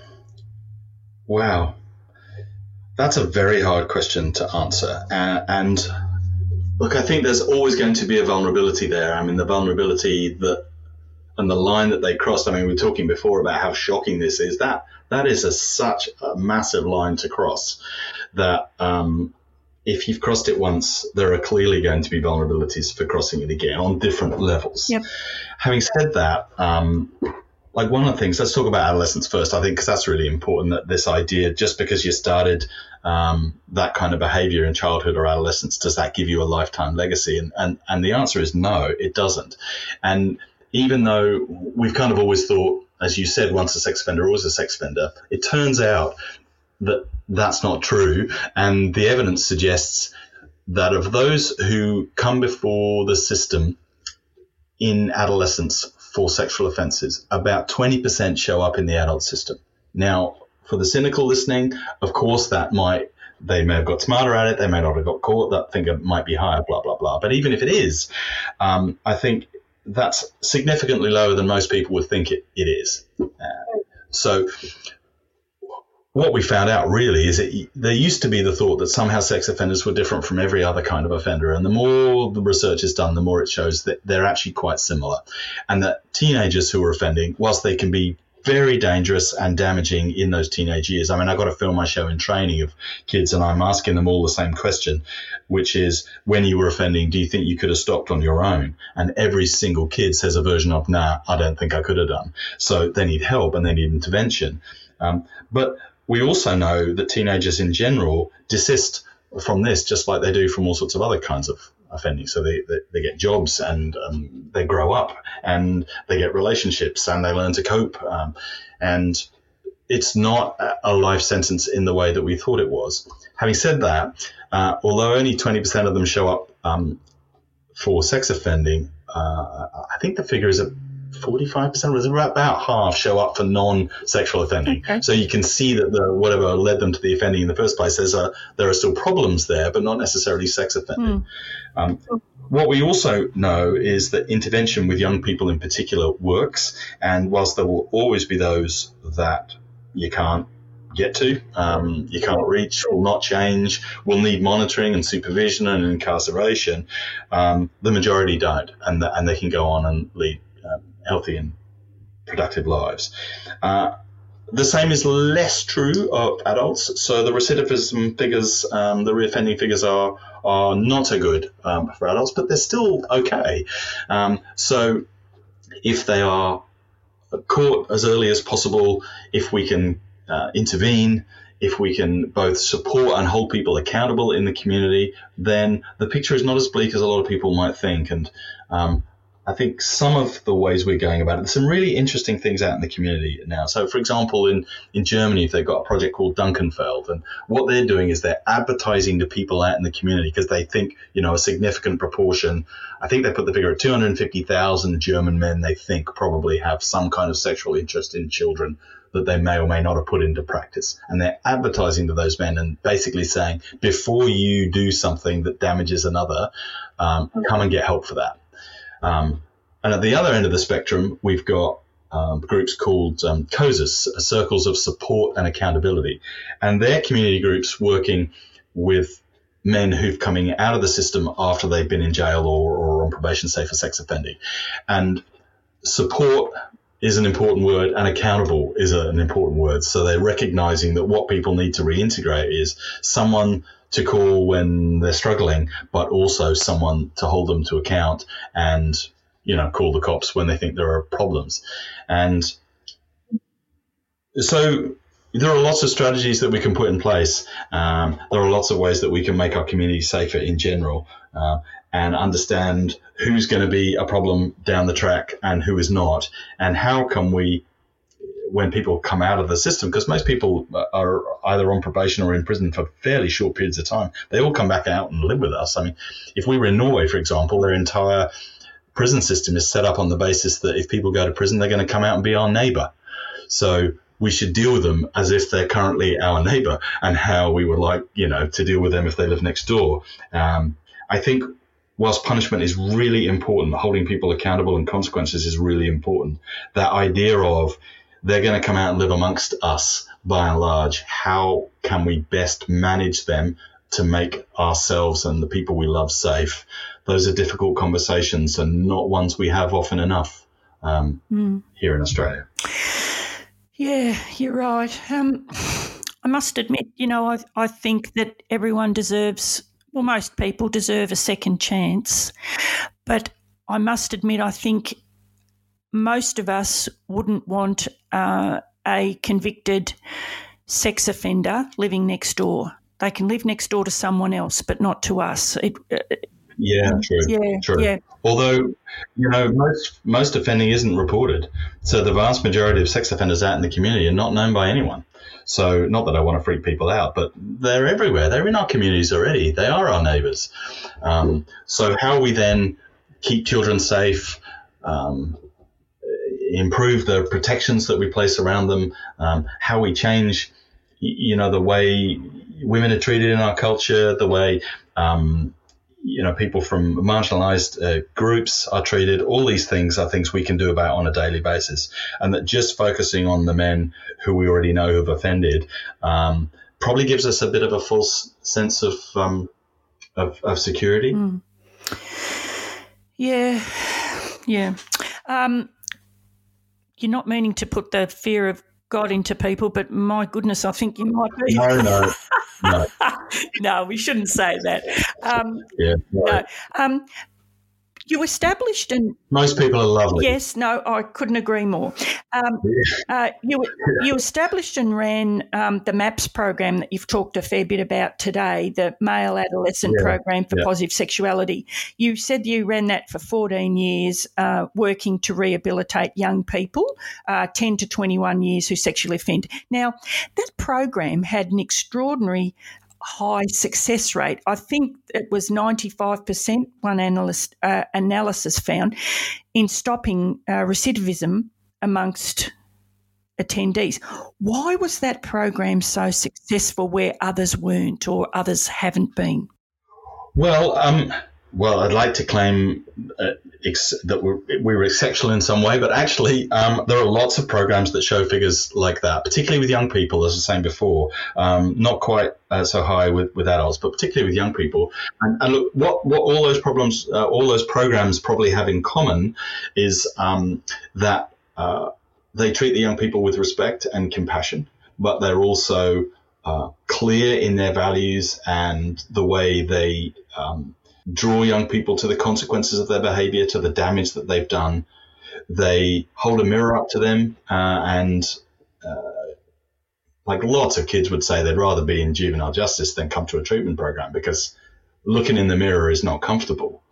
wow. That's a very hard question to answer. Uh, and look, I think there's always going to be a vulnerability there. I mean, the vulnerability that and the line that they crossed, I mean, we were talking before about how shocking this is. That that is a, such a massive line to cross that um, if you've crossed it once, there are clearly going to be vulnerabilities for crossing it again on different levels. Yep. Having said that, um, like one of the things, let's talk about adolescence first, I think, because that's really important, that this idea, just because you started um, that kind of behavior in childhood or adolescence, does that give you a lifetime legacy? And, and, and the answer is no, it doesn't. And even though we've kind of always thought, as you said, once a sex offender, always a sex offender, it turns out that that's not true. And the evidence suggests that of those who come before the system in adolescence for sexual offences, about twenty percent show up in the adult system. Now, for the cynical listening, of course, that might, they may have got smarter at it, they may not have got caught, that figure might be higher, blah, blah, blah. But even if it is, um, I think that's significantly lower than most people would think it, it is. Uh, so what we found out really is that there used to be the thought that somehow sex offenders were different from every other kind of offender. And the more the research is done, the more it shows that they're actually quite similar. And that teenagers who are offending, whilst they can be very dangerous and damaging in those teenage years. I mean, I got to film my show in training of kids and I'm asking them all the same question, which is, when you were offending, do you think you could have stopped on your own? And every single kid says a version of, nah, I don't think I could have done. So they need help and they need intervention. Um, but we also know that teenagers in general desist from this, just like they do from all sorts of other kinds of offending. So they, they, they get jobs and um, they grow up and they get relationships and they learn to cope. Um, and it's not a life sentence in the way that we thought it was. Having said that, uh, although only twenty percent of them show up um, for sex offending, uh, I think the figure is a forty-five percent, was about half show up for non-sexual offending. Okay. So you can see that the whatever led them to the offending in the first place, there's a, there are still problems there, but not necessarily sex offending. Mm. Um, what we also know is that intervention with young people in particular works, and whilst there will always be those that you can't get to, um, you can't reach, will not change, will need monitoring and supervision and incarceration, um, the majority don't, and, the, and they can go on and lead um, healthy and productive lives. Uh, the same is less true of adults. So the recidivism figures, um, the reoffending figures are are not so good um, for adults, but they're still okay. Um, so if they are caught as early as possible, if we can uh, intervene, if we can both support and hold people accountable in the community, then the picture is not as bleak as a lot of people might think. And um, I think some of the ways we're going about it, there's some really interesting things out in the community now. So, for example, in, in Germany, they've got a project called Dunkenfeld, and what they're doing is they're advertising to people out in the community because they think, you know, a significant proportion, I think they put the figure at two hundred fifty thousand German men they think probably have some kind of sexual interest in children that they may or may not have put into practice. And they're advertising to those men and basically saying, before you do something that damages another, um, come and get help for that. Um, and at the other end of the spectrum, we've got um, groups called um, COSAS, Circles of Support and Accountability. And they're community groups working with men who've coming out of the system after they've been in jail or, or on probation, say, for sex offending. And support is an important word, and accountable is a, an important word. So they're recognizing that what people need to reintegrate is someone to call when they're struggling, but also someone to hold them to account and, you know, call the cops when they think there are problems. And so there are lots of strategies that we can put in place. Um, there are lots of ways that we can make our community safer in general, uh, and understand who's going to be a problem down the track and who is not, and how can we, when people come out of the system, because most people are either on probation or in prison for fairly short periods of time, they all come back out and live with us. I mean, if we were in Norway, for example, their entire prison system is set up on the basis that if people go to prison, they're going to come out and be our neighbor. So we should deal with them as if they're currently our neighbor, and how we would like, you know, to deal with them if they live next door. Um, I think whilst punishment is really important, holding people accountable and consequences is really important. That idea of they're going to come out and live amongst us by and large, how can we best manage them to make ourselves and the people we love safe? Those are difficult conversations and not ones we have often enough um, mm. here in Australia. Yeah, you're right. Um, I must admit, you know, I, I think that everyone deserves, well, most people deserve a second chance. But I must admit, I think most of us wouldn't want uh, a convicted sex offender living next door. They can live next door to someone else, but not to us. It, it, yeah, true. Yeah, true. Yeah. Although, you know, most most offending isn't reported. So the vast majority of sex offenders out in the community are not known by anyone. So not that I want to freak people out, but they're everywhere. They're in our communities already. They are our neighbours. Um, so how we then keep children safe, um, improve the protections that we place around them, um, how we change, you know, the way women are treated in our culture, the way, um, you know, people from marginalized uh, groups are treated. All these things are things we can do about on a daily basis, and that just focusing on the men who we already know have offended um, probably gives us a bit of a false sense of um, of, of security. Mm. Yeah, yeah. Um, you're not meaning to put the fear of God into people, but my goodness, I think you might be. No, no, no. No, we shouldn't say that. Um, yeah, no. no. Um, you established an. Most people are lovely. Yes, no, I couldn't agree more. Um, yeah. uh, you you established and ran um, the MAPS program that you've talked a fair bit about today, the Male Adolescent yeah. Program for yeah. Positive Sexuality. You said you ran that for fourteen years, uh, working to rehabilitate young people, uh, ten to twenty-one years who sexually offend. Now, that program had an extraordinary high success rate. I think it was ninety-five percent, one analyst uh, analysis found, in stopping uh, recidivism amongst attendees. Why was that program so successful where others weren't or others haven't been? Well, um, well, I'd like to claim uh, ex- that we're, we were exceptional in some way, but actually um, there are lots of programs that show figures like that, particularly with young people, as I was saying before, um, not quite uh, so high with, with adults, but particularly with young people. And, and look, what, what all those problems, uh, all those programs probably have in common is um, that uh, they treat the young people with respect and compassion, but they're also uh, clear in their values and the way they um, draw young people to the consequences of their behavior, to the damage that they've done. They hold a mirror up to them uh, and uh, like lots of kids would say they'd rather be in juvenile justice than come to a treatment program because looking in the mirror is not comfortable.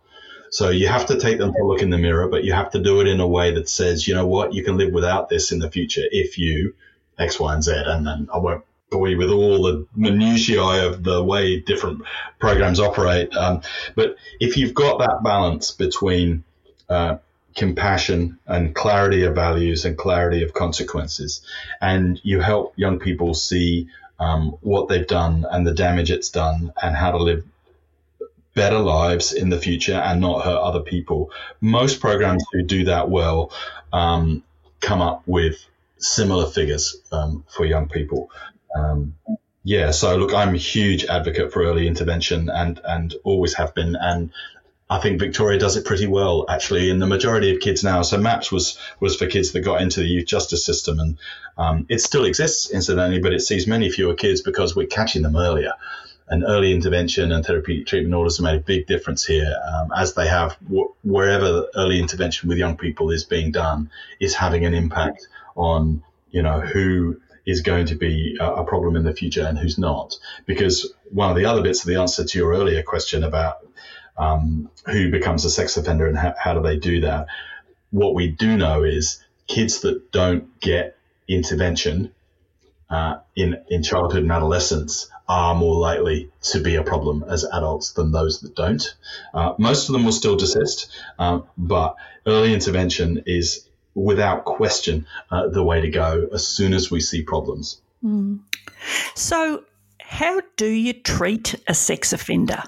So you have to take them to look in the mirror, but you have to do it in a way that says, you know what, you can live without this in the future if you X, Y, and Z. And then I won't bore you with all the minutiae of the way different programs operate. Um, but if you've got that balance between uh, compassion and clarity of values and clarity of consequences, and you help young people see um, what they've done and the damage it's done and how to live better lives in the future and not hurt other people. Most programs who do that well um, come up with similar figures um, for young people. Um, yeah, so look, I'm a huge advocate for early intervention and, and always have been. And I think Victoria does it pretty well, actually, in the majority of kids now. So MAPS was was for kids that got into the youth justice system, and um, it still exists, incidentally, but it sees many fewer kids because we're catching them earlier. And early intervention and therapeutic treatment orders have made a big difference here, um, as they have w- wherever early intervention with young people is being done is having an impact on, you know, who is going to be a, a problem in the future and who's not. Because one of the other bits of the answer to your earlier question about um, who becomes a sex offender and ha- how do they do that, what we do know is kids that don't get intervention uh, in, in childhood and adolescence are more likely to be a problem as adults than those that don't. Uh, most of them will still desist, um, but early intervention is without question uh, the way to go as soon as we see problems. Mm. So how do you treat a sex offender?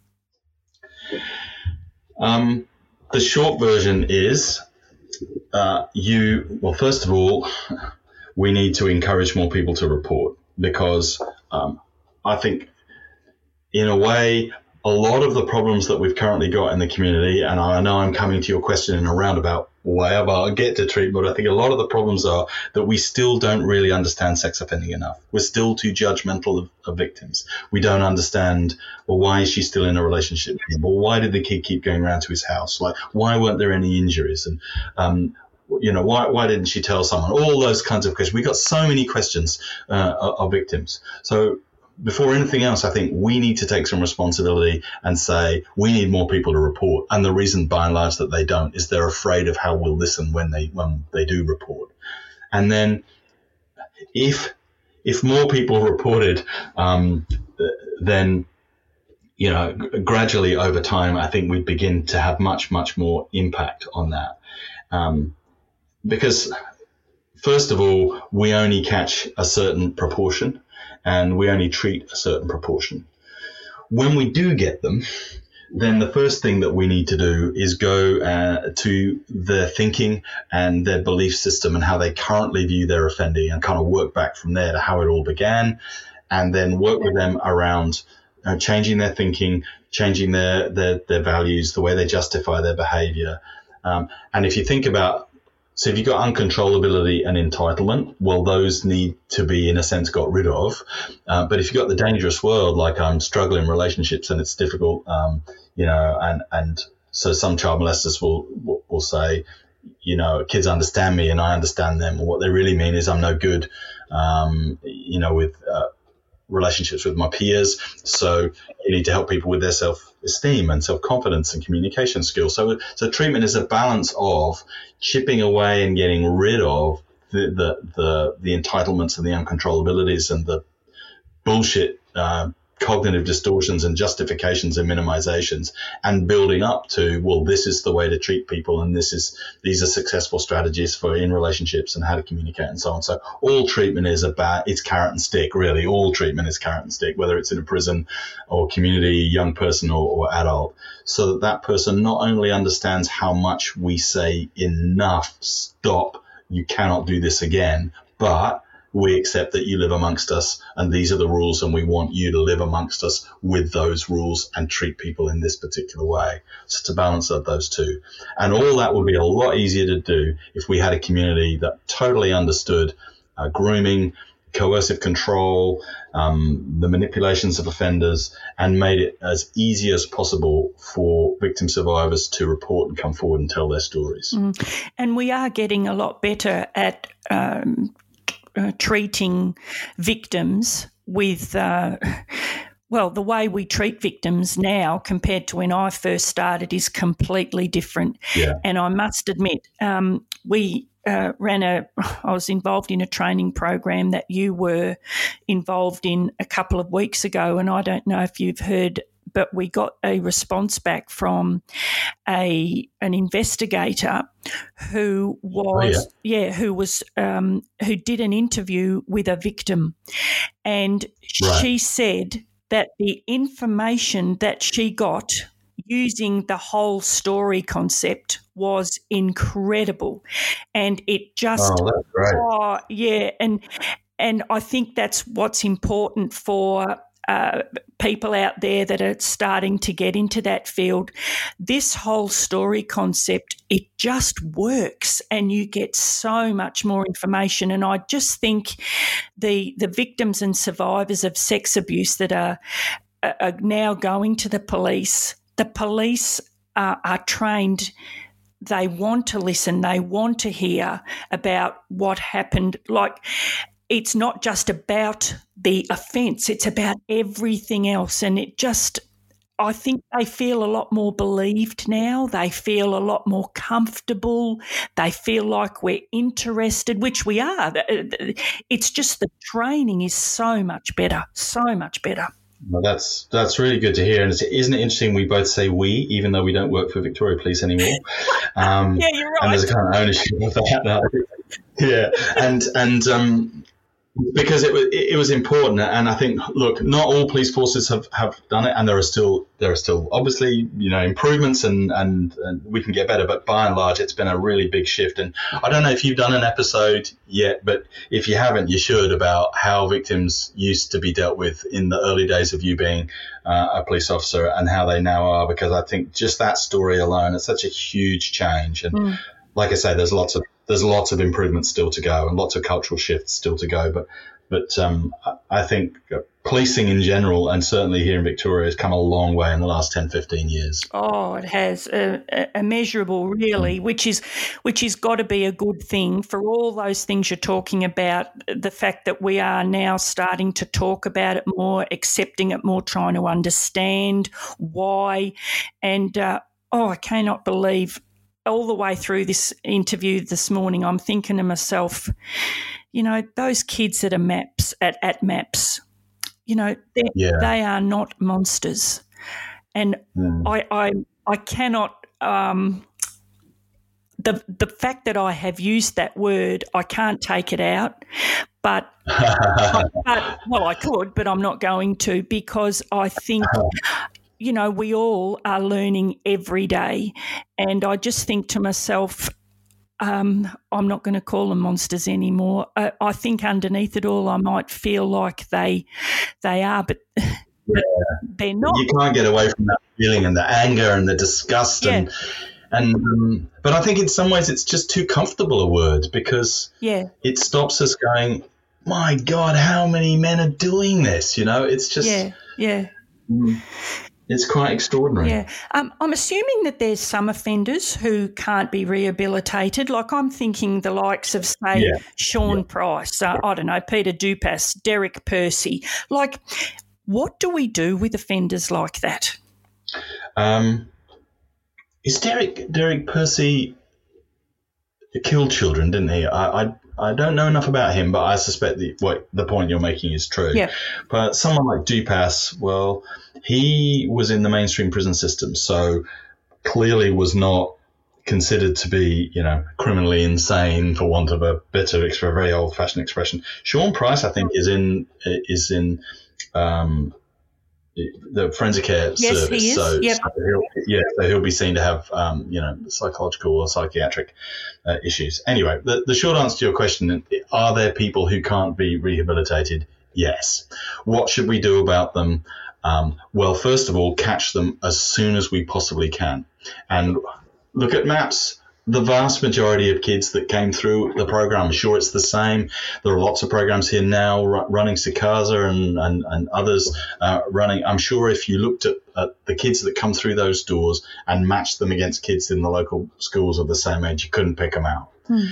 Um, the short version is uh, you, well, first of all, we need to encourage more people to report because um, I think, in a way, a lot of the problems that we've currently got in the community, and I know I'm coming to your question in a roundabout way, but I'll get to treatment, but I think a lot of the problems are that we still don't really understand sex offending enough. We're still too judgmental of, of victims. We don't understand, well, why is she still in a relationship with him? Well, why did the kid keep going around to his house? Like, why weren't there any injuries? And, um, you know, why why didn't she tell someone? All those kinds of questions. We got so many questions uh, of victims. So before anything else, I think we need to take some responsibility and say we need more people to report. And the reason, by and large, that they don't is they're afraid of how we'll listen when they when they do report. And then, if if more people reported, um, then you know, gradually over time, I think we'd begin to have much much more impact on that, um, because first of all, we only catch a certain proportion. And we only treat a certain proportion. When we do get them, then the first thing that we need to do is go uh, to their thinking and their belief system and how they currently view their offending and kind of work back from there to how it all began, and then work with them around uh, changing their thinking, changing their, their, their values, the way they justify their behavior. Um, and if you think about So if you've got uncontrollability and entitlement, well, those need to be, in a sense, got rid of. Uh, but if you've got the dangerous world, like I'm struggling in relationships and it's difficult, um, you know, and, and so some child molesters will, will say, you know, kids understand me and I understand them. What they really mean is I'm no good, um, you know, with uh, relationships with my peers. So you need to help people with their self-esteem and self-confidence and communication skills. So, so treatment is a balance of chipping away and getting rid of the the the, the entitlements and the uncontrollabilities and the bullshit uh, cognitive distortions and justifications and minimizations, and building up to, well, this is the way to treat people, and this is these are successful strategies for in relationships and how to communicate and so on. So all treatment is about, it's carrot and stick, really. All treatment is carrot and stick, whether it's in a prison or community, young person or, or adult, so that that person not only understands how much we say enough, stop, you cannot do this again, but we accept that you live amongst us and these are the rules and we want you to live amongst us with those rules and treat people in this particular way. So to balance out those two. And all that would be a lot easier to do if we had a community that totally understood uh, grooming, coercive control, um, the manipulations of offenders, and made it as easy as possible for victim survivors to report and come forward and tell their stories. Mm. And we are getting a lot better at um, Uh, treating victims with uh, well, the way we treat victims now compared to when I first started is completely different. Yeah. And I must admit, um, we uh, ran a, I was involved in a training program that you were involved in a couple of weeks ago, and I don't know if you've heard, but we got a response back from a an investigator who was oh, yeah. yeah who was um, who did an interview with a victim, and Right. she said that the information that she got using the whole story concept was incredible, and it just Oh, that's great. oh yeah, and and I think that's what's important for uh, people out there that are starting to get into that field. This whole story concept, it just works, and you get so much more information. And I just think the the victims and survivors of sex abuse that are, are now going to the police, the police are, are trained. They want to listen. They want to hear about what happened. Like, it's not just about the offence, it's about everything else. And it just, I think they feel a lot more believed now. They feel a lot more comfortable. They feel like we're interested, which we are. It's just the training is so much better, so much better. Well, that's that's really good to hear. And isn't it interesting we both say we, even though we don't work for Victoria Police anymore? Um, yeah, you're right. And there's a kind of ownership of that. yeah, and and um, because it was it was important, and I think, look, not all police forces have, have done it, and there are still there are still obviously, you know, improvements, and, and and we can get better, but by and large it's been a really big shift. And I don't know if you've done an episode yet, but if you haven't, you should, about how victims used to be dealt with in the early days of you being uh, a police officer and how they now are, because I think just that story alone is such a huge change. And mm. like I say, there's lots of There's lots of improvements still to go, and lots of cultural shifts still to go. But, but um, I think policing in general, and certainly here in Victoria, has come a long way in the last ten, fifteen years. Oh, it has, uh, immeasurable, really, mm. which is which has got to be a good thing for all those things you're talking about. The fact that we are now starting to talk about it more, accepting it more, trying to understand why, and uh, oh, I cannot believe. All the way through this interview this morning, I'm thinking to myself, you know, those kids that are MAPS at, at MAPS, you know, yeah. they are not monsters. And mm. I, I I cannot um, the the fact that I have used that word, I can't take it out. But, but well, I could, but I'm not going to, because I think you know, we all are learning every day. And I just think to myself, um, I'm not going to call them monsters anymore. I, I think underneath it all, I might feel like they they are, but, yeah. but they're not. You can't get away from that feeling and the anger and the disgust. Yeah. And, and um, but I think in some ways it's just too comfortable a word, because yeah. it stops us going, my God, how many men are doing this? You know, it's just. Yeah, yeah. Mm, It's quite extraordinary. Yeah. Um, I'm assuming that there's some offenders who can't be rehabilitated. Like, I'm thinking the likes of, say, yeah. Sean yeah. Price, uh, I don't know, Peter Dupas, Derek Percy. Like, what do we do with offenders like that? Um, is Derek Derek Percy killed children, didn't he? I, I I don't know enough about him, but I suspect the what the point you're making is true. Yeah. But someone like Dupas, well, he was in the mainstream prison system, so clearly was not considered to be, you know, criminally insane, for want of a better, a very old-fashioned expression. Sean Price, I think, is in is in um, the forensic care yes, service. He is. So, yep. so he'll, yeah, so he'll be seen to have, um, you know, psychological or psychiatric uh, issues. Anyway, the, the short answer to your question: are there people who can't be rehabilitated? Yes. What should we do about them? Um, well, first of all, catch them as soon as we possibly can. And look at MAPS. The vast majority of kids that came through the program, I'm sure it's the same. There are lots of programs here now r- running Sikasa and, and, and others uh, running. I'm sure if you looked at, at the kids that come through those doors and matched them against kids in the local schools of the same age, you couldn't pick them out. Hmm.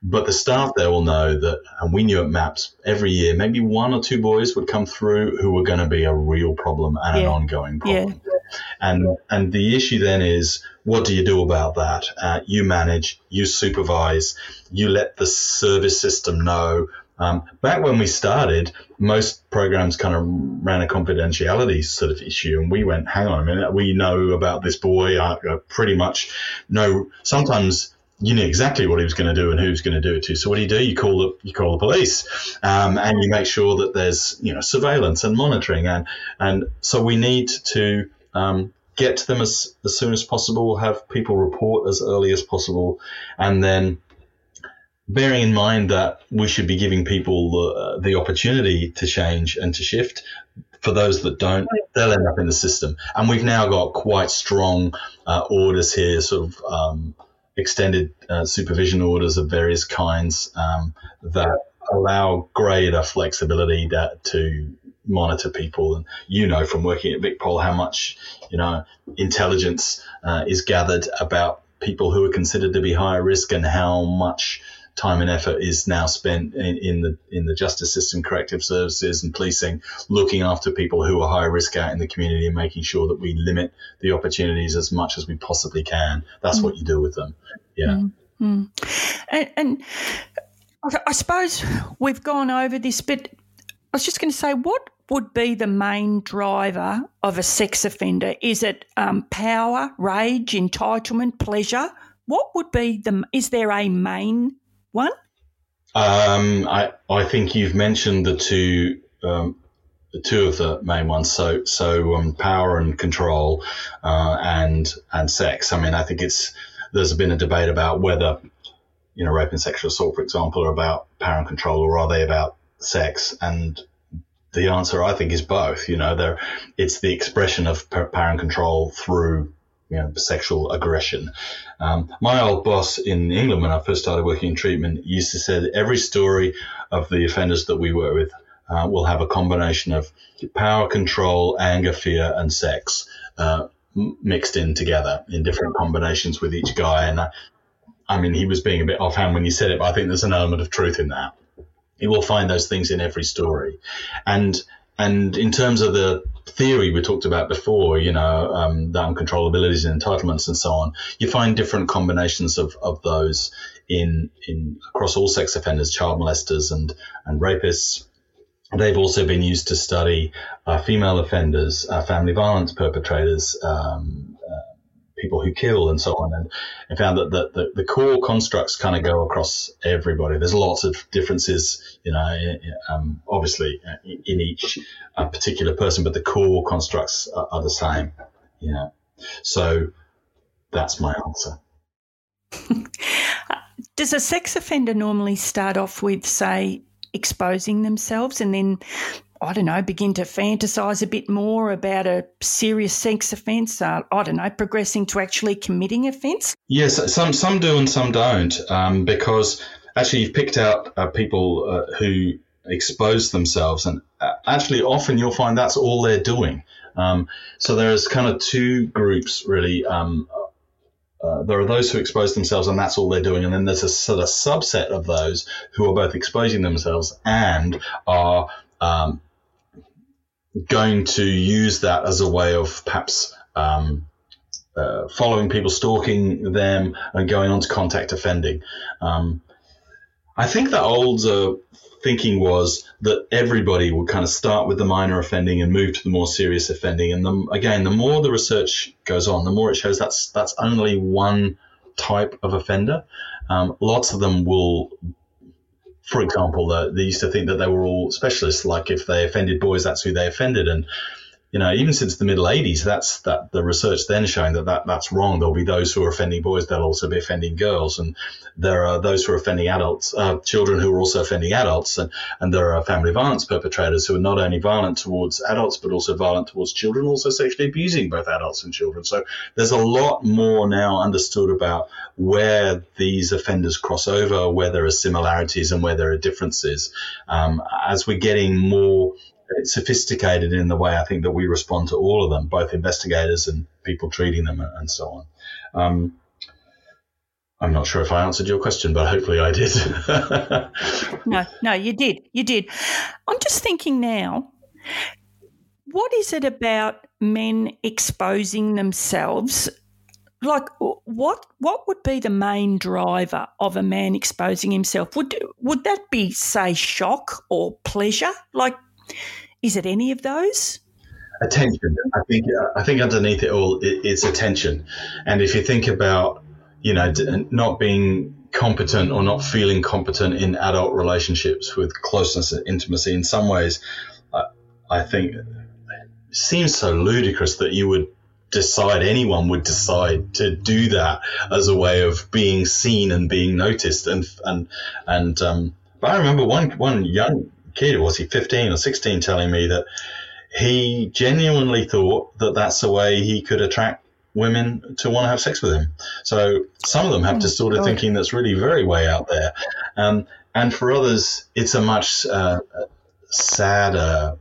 But the staff there will know that, and we knew at MAPS, every year, maybe one or two boys would come through who were going to be a real problem and yeah. an ongoing problem. Yeah. And and the issue then is, what do you do about that? Uh, you manage, you supervise, you let the service system know. Um, back when we started, most programs kind of ran a confidentiality sort of issue, and we went, hang on a minute, we know about this boy, I, I pretty much know. Sometimes you knew exactly what he was going to do and who he was going to do it to. So what do you do? You call the you call the police, um, and you make sure that there's you know surveillance and monitoring, and and so we need to um, get to them as as soon as possible, have people report as early as possible, and then bearing in mind that we should be giving people the, the opportunity to change and to shift. For those that don't, they'll end up in the system. And we've now got quite strong uh, orders here, sort of um, extended uh, supervision orders of various kinds um, that allow greater flexibility that, to monitor people. And you know from working at VicPol how much you know intelligence uh, is gathered about people who are considered to be higher risk, and how much time and effort is now spent in, in the in the justice system, corrective services and policing, looking after people who are high risk out in the community and making sure that we limit the opportunities as much as we possibly can. That's mm. what you do with them. Yeah. Mm. And, and I suppose we've gone over this, but I was just going to say, what would be the main driver of a sex offender? Is it um, power, rage, entitlement, pleasure? What would be the, is there a main one? Um, I I think you've mentioned the two um, the two of the main ones. So so um, power and control, uh, and and sex. I mean, I think it's there's been a debate about whether you know rape and sexual assault, for example, are about power and control, or are they about sex? And the answer, I think, is both. You know, they're it's the expression of power and control through you know sexual aggression. Um, my old boss in England, when I first started working in treatment, used to say that every story of the offenders that we work with uh, will have a combination of power, control, anger, fear, and sex uh, m- mixed in together in different combinations with each guy. And I, I mean, he was being a bit offhand when he said it, but I think there's an element of truth in that. You will find those things in every story. And and in terms of the theory we talked about before, you know, um, the uncontrollabilities and entitlements and so on, you find different combinations of, of those in in across all sex offenders, child molesters and, and rapists. They've also been used to study uh, female offenders, uh, family violence perpetrators, um, uh, people who kill and so on, and, and found that the, the, the core constructs kind of go across everybody. There's lots of differences, you know, um, obviously in each uh, particular person, but the core constructs are, are the same. Yeah. So that's my answer. Does a sex offender normally start off with, say, exposing themselves and then, I don't know, begin to fantasize a bit more about a serious sex offence, uh, I don't know, progressing to actually committing offence? Yes, some some do and some don't, um, because actually you've picked out uh, people uh, who expose themselves, and uh, actually often you'll find that's all they're doing. Um, so there's kind of two groups really. Um, Uh, there are those who expose themselves and that's all they're doing. And then there's a sort of subset of those who are both exposing themselves and are um, going to use that as a way of perhaps um, uh, following people, stalking them and going on to contact offending. Um, I think the old uh, thinking was that everybody would kind of start with the minor offending and move to the more serious offending. And the, again, the more the research goes on, the more it shows that's that's only one type of offender. Um, lots of them will, for example, uh, they used to think that they were all specialists, like if they offended boys, that's who they offended. And you know, even since the middle eighties, that's that the research then showing that, that that's wrong. There'll be those who are offending boys, they'll also be offending girls. And there are those who are offending adults, uh, children who are also offending adults. And, and there are family violence perpetrators who are not only violent towards adults, but also violent towards children, also sexually abusing both adults and children. So there's a lot more now understood about where these offenders cross over, where there are similarities and where there are differences. Um, as we're getting more sophisticated in the way I think that we respond to all of them, both investigators and people treating them and so on. Um, I'm not sure if I answered your question, but hopefully I did. no, no, you did. You did. I'm just thinking now, what is it about men exposing themselves? Like, what what would be the main driver of a man exposing himself? Would would that be, say, shock or pleasure? Like, is it any of those? Attention. I think I think underneath it all, it, it's attention. And if you think about, you know, not being competent or not feeling competent in adult relationships with closeness and intimacy, in some ways, I, I think it seems so ludicrous that you would decide, anyone would decide to do that as a way of being seen and being noticed. And and and um, but I remember one one young kid, was he fifteen or sixteen, telling me that he genuinely thought that that's the way he could attract women to want to have sex with him. So some of them have this sort of thinking that's really very way out there. Um, and for others, it's a much uh, sadder,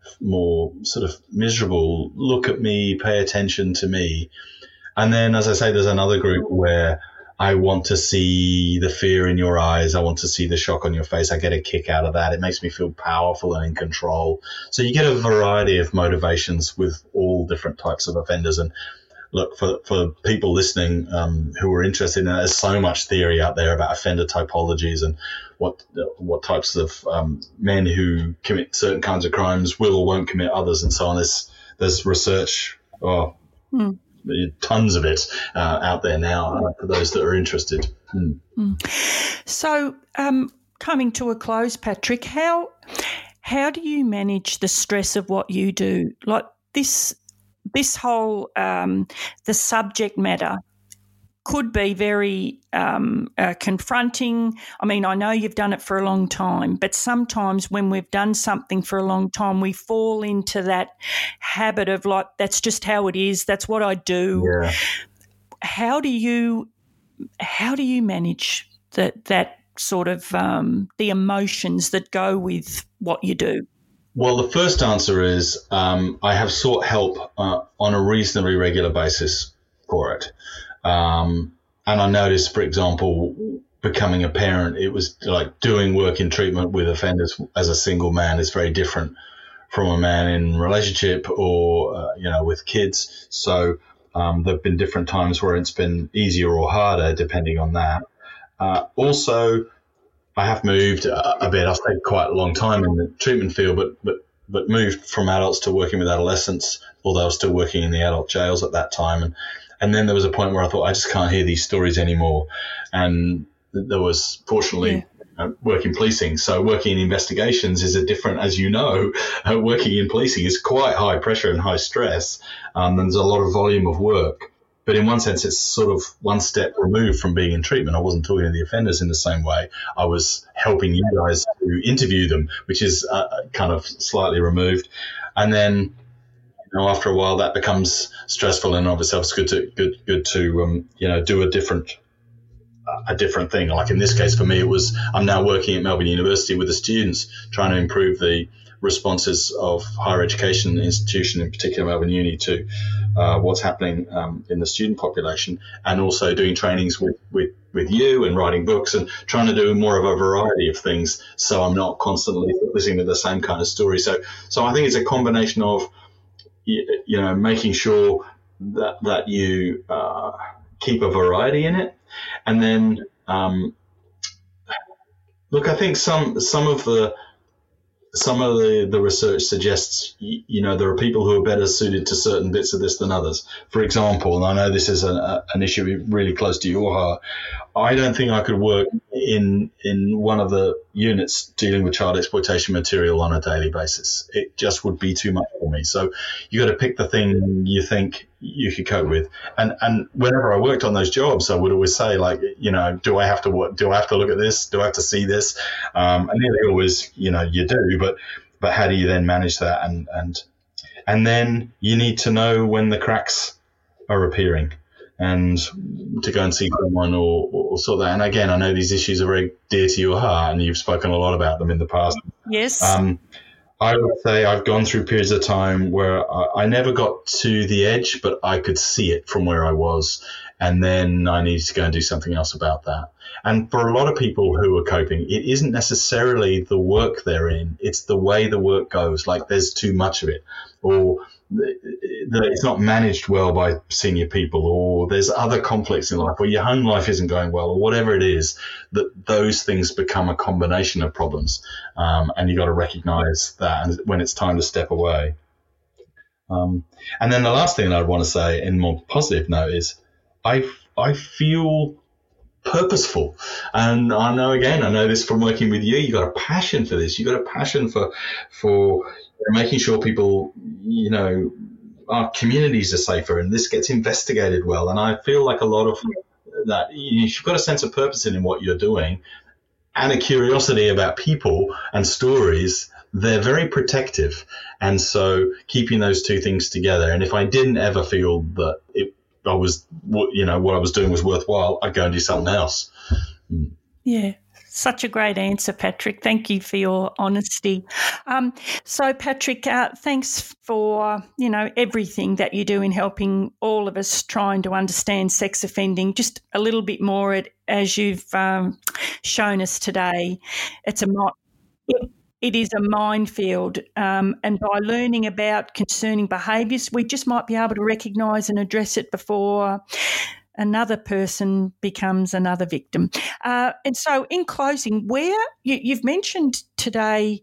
more sort of miserable, look at me, pay attention to me. And then, as I say, there's another group where I want to see the fear in your eyes. I want to see the shock on your face. I get a kick out of that. It makes me feel powerful and in control. So you get a variety of motivations with all different types of offenders. And look, for, for people listening um, who are interested in that, there's so much theory out there about offender typologies and what what types of um, men who commit certain kinds of crimes will or won't commit others, and so on. There's, there's research, oh, mm. tons of it uh, out there now uh, for those that are interested. Mm. Mm. So um, coming to a close, Patrick, how how do you manage the stress of what you do? Like this This whole um, the subject matter could be very um, uh, confronting. I mean, I know you've done it for a long time, but sometimes when we've done something for a long time, we fall into that habit of like, that's just how it is. That's what I do. Yeah. How do you how do you manage that that sort of um, the emotions that go with what you do? Well, the first answer is um, I have sought help uh, on a reasonably regular basis for it. Um, and I noticed, for example, becoming a parent, it was like doing work in treatment with offenders as a single man is very different from a man in relationship or, uh, you know, with kids. So um, there have been different times where it's been easier or harder depending on that. Uh, also, I have moved a, a bit. I've stayed quite a long time in the treatment field, but but but moved from adults to working with adolescents, although I was still working in the adult jails at that time. And and then there was a point where I thought, I just can't hear these stories anymore. And there was, fortunately, yeah. uh, working policing. So working in investigations is a different, as you know, uh, working in policing is quite high pressure and high stress. Um, and there's a lot of volume of work. But in one sense, it's sort of one step removed from being in treatment. I wasn't talking to the offenders in the same way. I was helping you guys to interview them, which is uh, kind of slightly removed. And then, you know, after a while, that becomes stressful, and obviously it's good to good good to um, you know do a different a different thing. Like in this case, for me, it was I'm now working at Melbourne University with the students, trying to improve the responses of higher education institution, in particular Melbourne Uni, to uh, what's happening um, in the student population, and also doing trainings with, with, with you and writing books and trying to do more of a variety of things so I'm not constantly listening to the same kind of story. So so I think it's a combination of, you, you know, making sure that, that you uh, keep a variety in it. And then, um, look, I think some some of the Some of the, the research suggests, you, you know, there are people who are better suited to certain bits of this than others. For example, and I know this is a, a, an issue really close to your heart, I don't think I could work in in one of the units dealing with child exploitation material on a daily basis. It just would be too much for me. So you got to pick the thing you think you could cope with. And and whenever I worked on those jobs, I would always say, like, you know, do I have to work, do I have to look at this? Do I have to see this? Um, and nearly always, you know, you do. But but how do you then manage that? And and and then you need to know when the cracks are appearing, and to go and see someone or, or sort that. And again, I know these issues are very dear to your heart, and you've spoken a lot about them in the past. Yes. Um, I would say I've gone through periods of time where I, I never got to the edge, but I could see it from where I was. and then I needed to go and do something else about that. And for a lot of people who are coping, it isn't necessarily the work they're in, it's the way the work goes, like there's too much of it, or it's not managed well by senior people, or there's other conflicts in life, or your home life isn't going well, or whatever it is, that those things become a combination of problems. Um, and you got to recognize that when it's time to step away. Um, and then the last thing that I'd want to say in a more positive note is I, I feel purposeful. And I know, again, I know this from working with you, you got a passion for this. You got a passion for, for making sure people, you know, our communities are safer and this gets investigated well. And I feel like a lot of that, you've got a sense of purpose in what you're doing and a curiosity about people and stories. They're very protective. And so keeping those two things together. And if I didn't ever feel that it, I was, you know, what I was doing was worthwhile, I'd go and do something else. Mm. Yeah. Such a great answer, Patrick. Thank you for your honesty. Um, so, Patrick, uh, thanks for, you know, everything that you do in helping all of us trying to understand sex offending just a little bit more at, as you've um, shown us today. It's a it, it is a minefield, um, and by learning about concerning behaviours, we just might be able to recognise and address it before another person becomes another victim. Uh, and so in closing, where you, you've mentioned today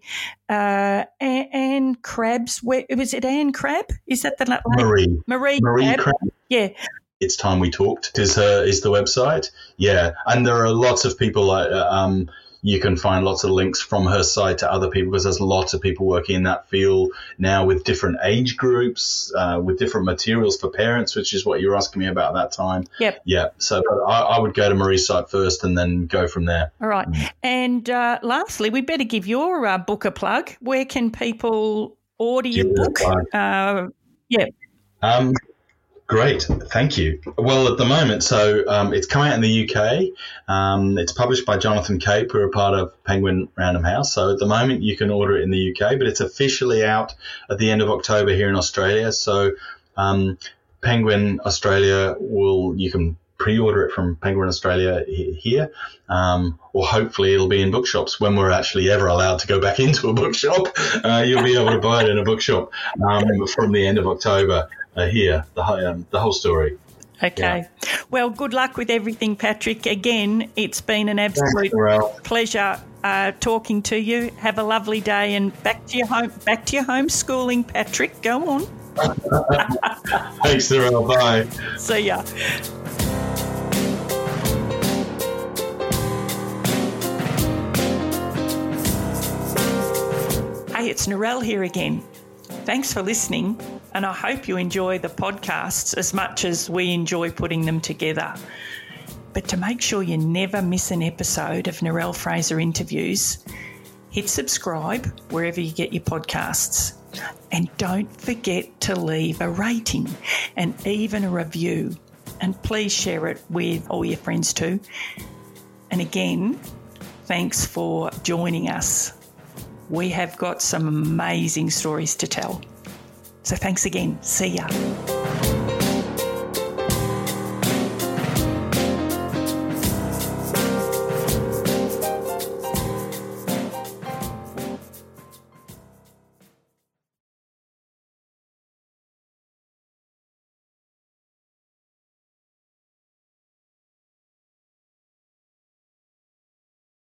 uh, Anne Crabs, where was it Anne Crab? Is that the name? Marie. Marie, Marie Crab. Crab. Yeah. It's Time We Talked is her, is the website. Yeah. And there are lots of people like, um, you can find lots of links from her site to other people because there's lots of people working in that field now with different age groups, uh, with different materials for parents, which is what you were asking me about that time. Yep. Yeah. So I, I would go to Marie's site first and then go from there. All right. Mm. And uh, lastly, we better give your uh, book a plug. Where can people order your book? Uh, yeah. Um, Great, thank you. Well, at the moment, so um, it's come out in the U K. Um, it's published by Jonathan Cape, who are part of Penguin Random House. So at the moment, you can order it in the U K, but it's officially out at the end of October here in Australia. So um, Penguin Australia will, you can pre-order it from Penguin Australia here, um, or hopefully it'll be in bookshops when we're actually ever allowed to go back into a bookshop. Uh, you'll be able to buy it in a bookshop um, from the end of October. Uh, here, the, um, the whole story. Okay. Yeah. Well, good luck with everything, Patrick. Again, it's been an absolute Thanks, pleasure uh, talking to you. Have a lovely day, and back to your home, back to your homeschooling, Patrick. Go on. Thanks, Narelle. Bye. See ya. Hey, it's Narelle here again. Thanks for listening, and I hope you enjoy the podcasts as much as we enjoy putting them together. But to make sure you never miss an episode of Narelle Fraser Interviews, hit subscribe wherever you get your podcasts. And don't forget to leave a rating and even a review. And please share it with all your friends too. And again, thanks for joining us. We have got some amazing stories to tell. So thanks again. See ya.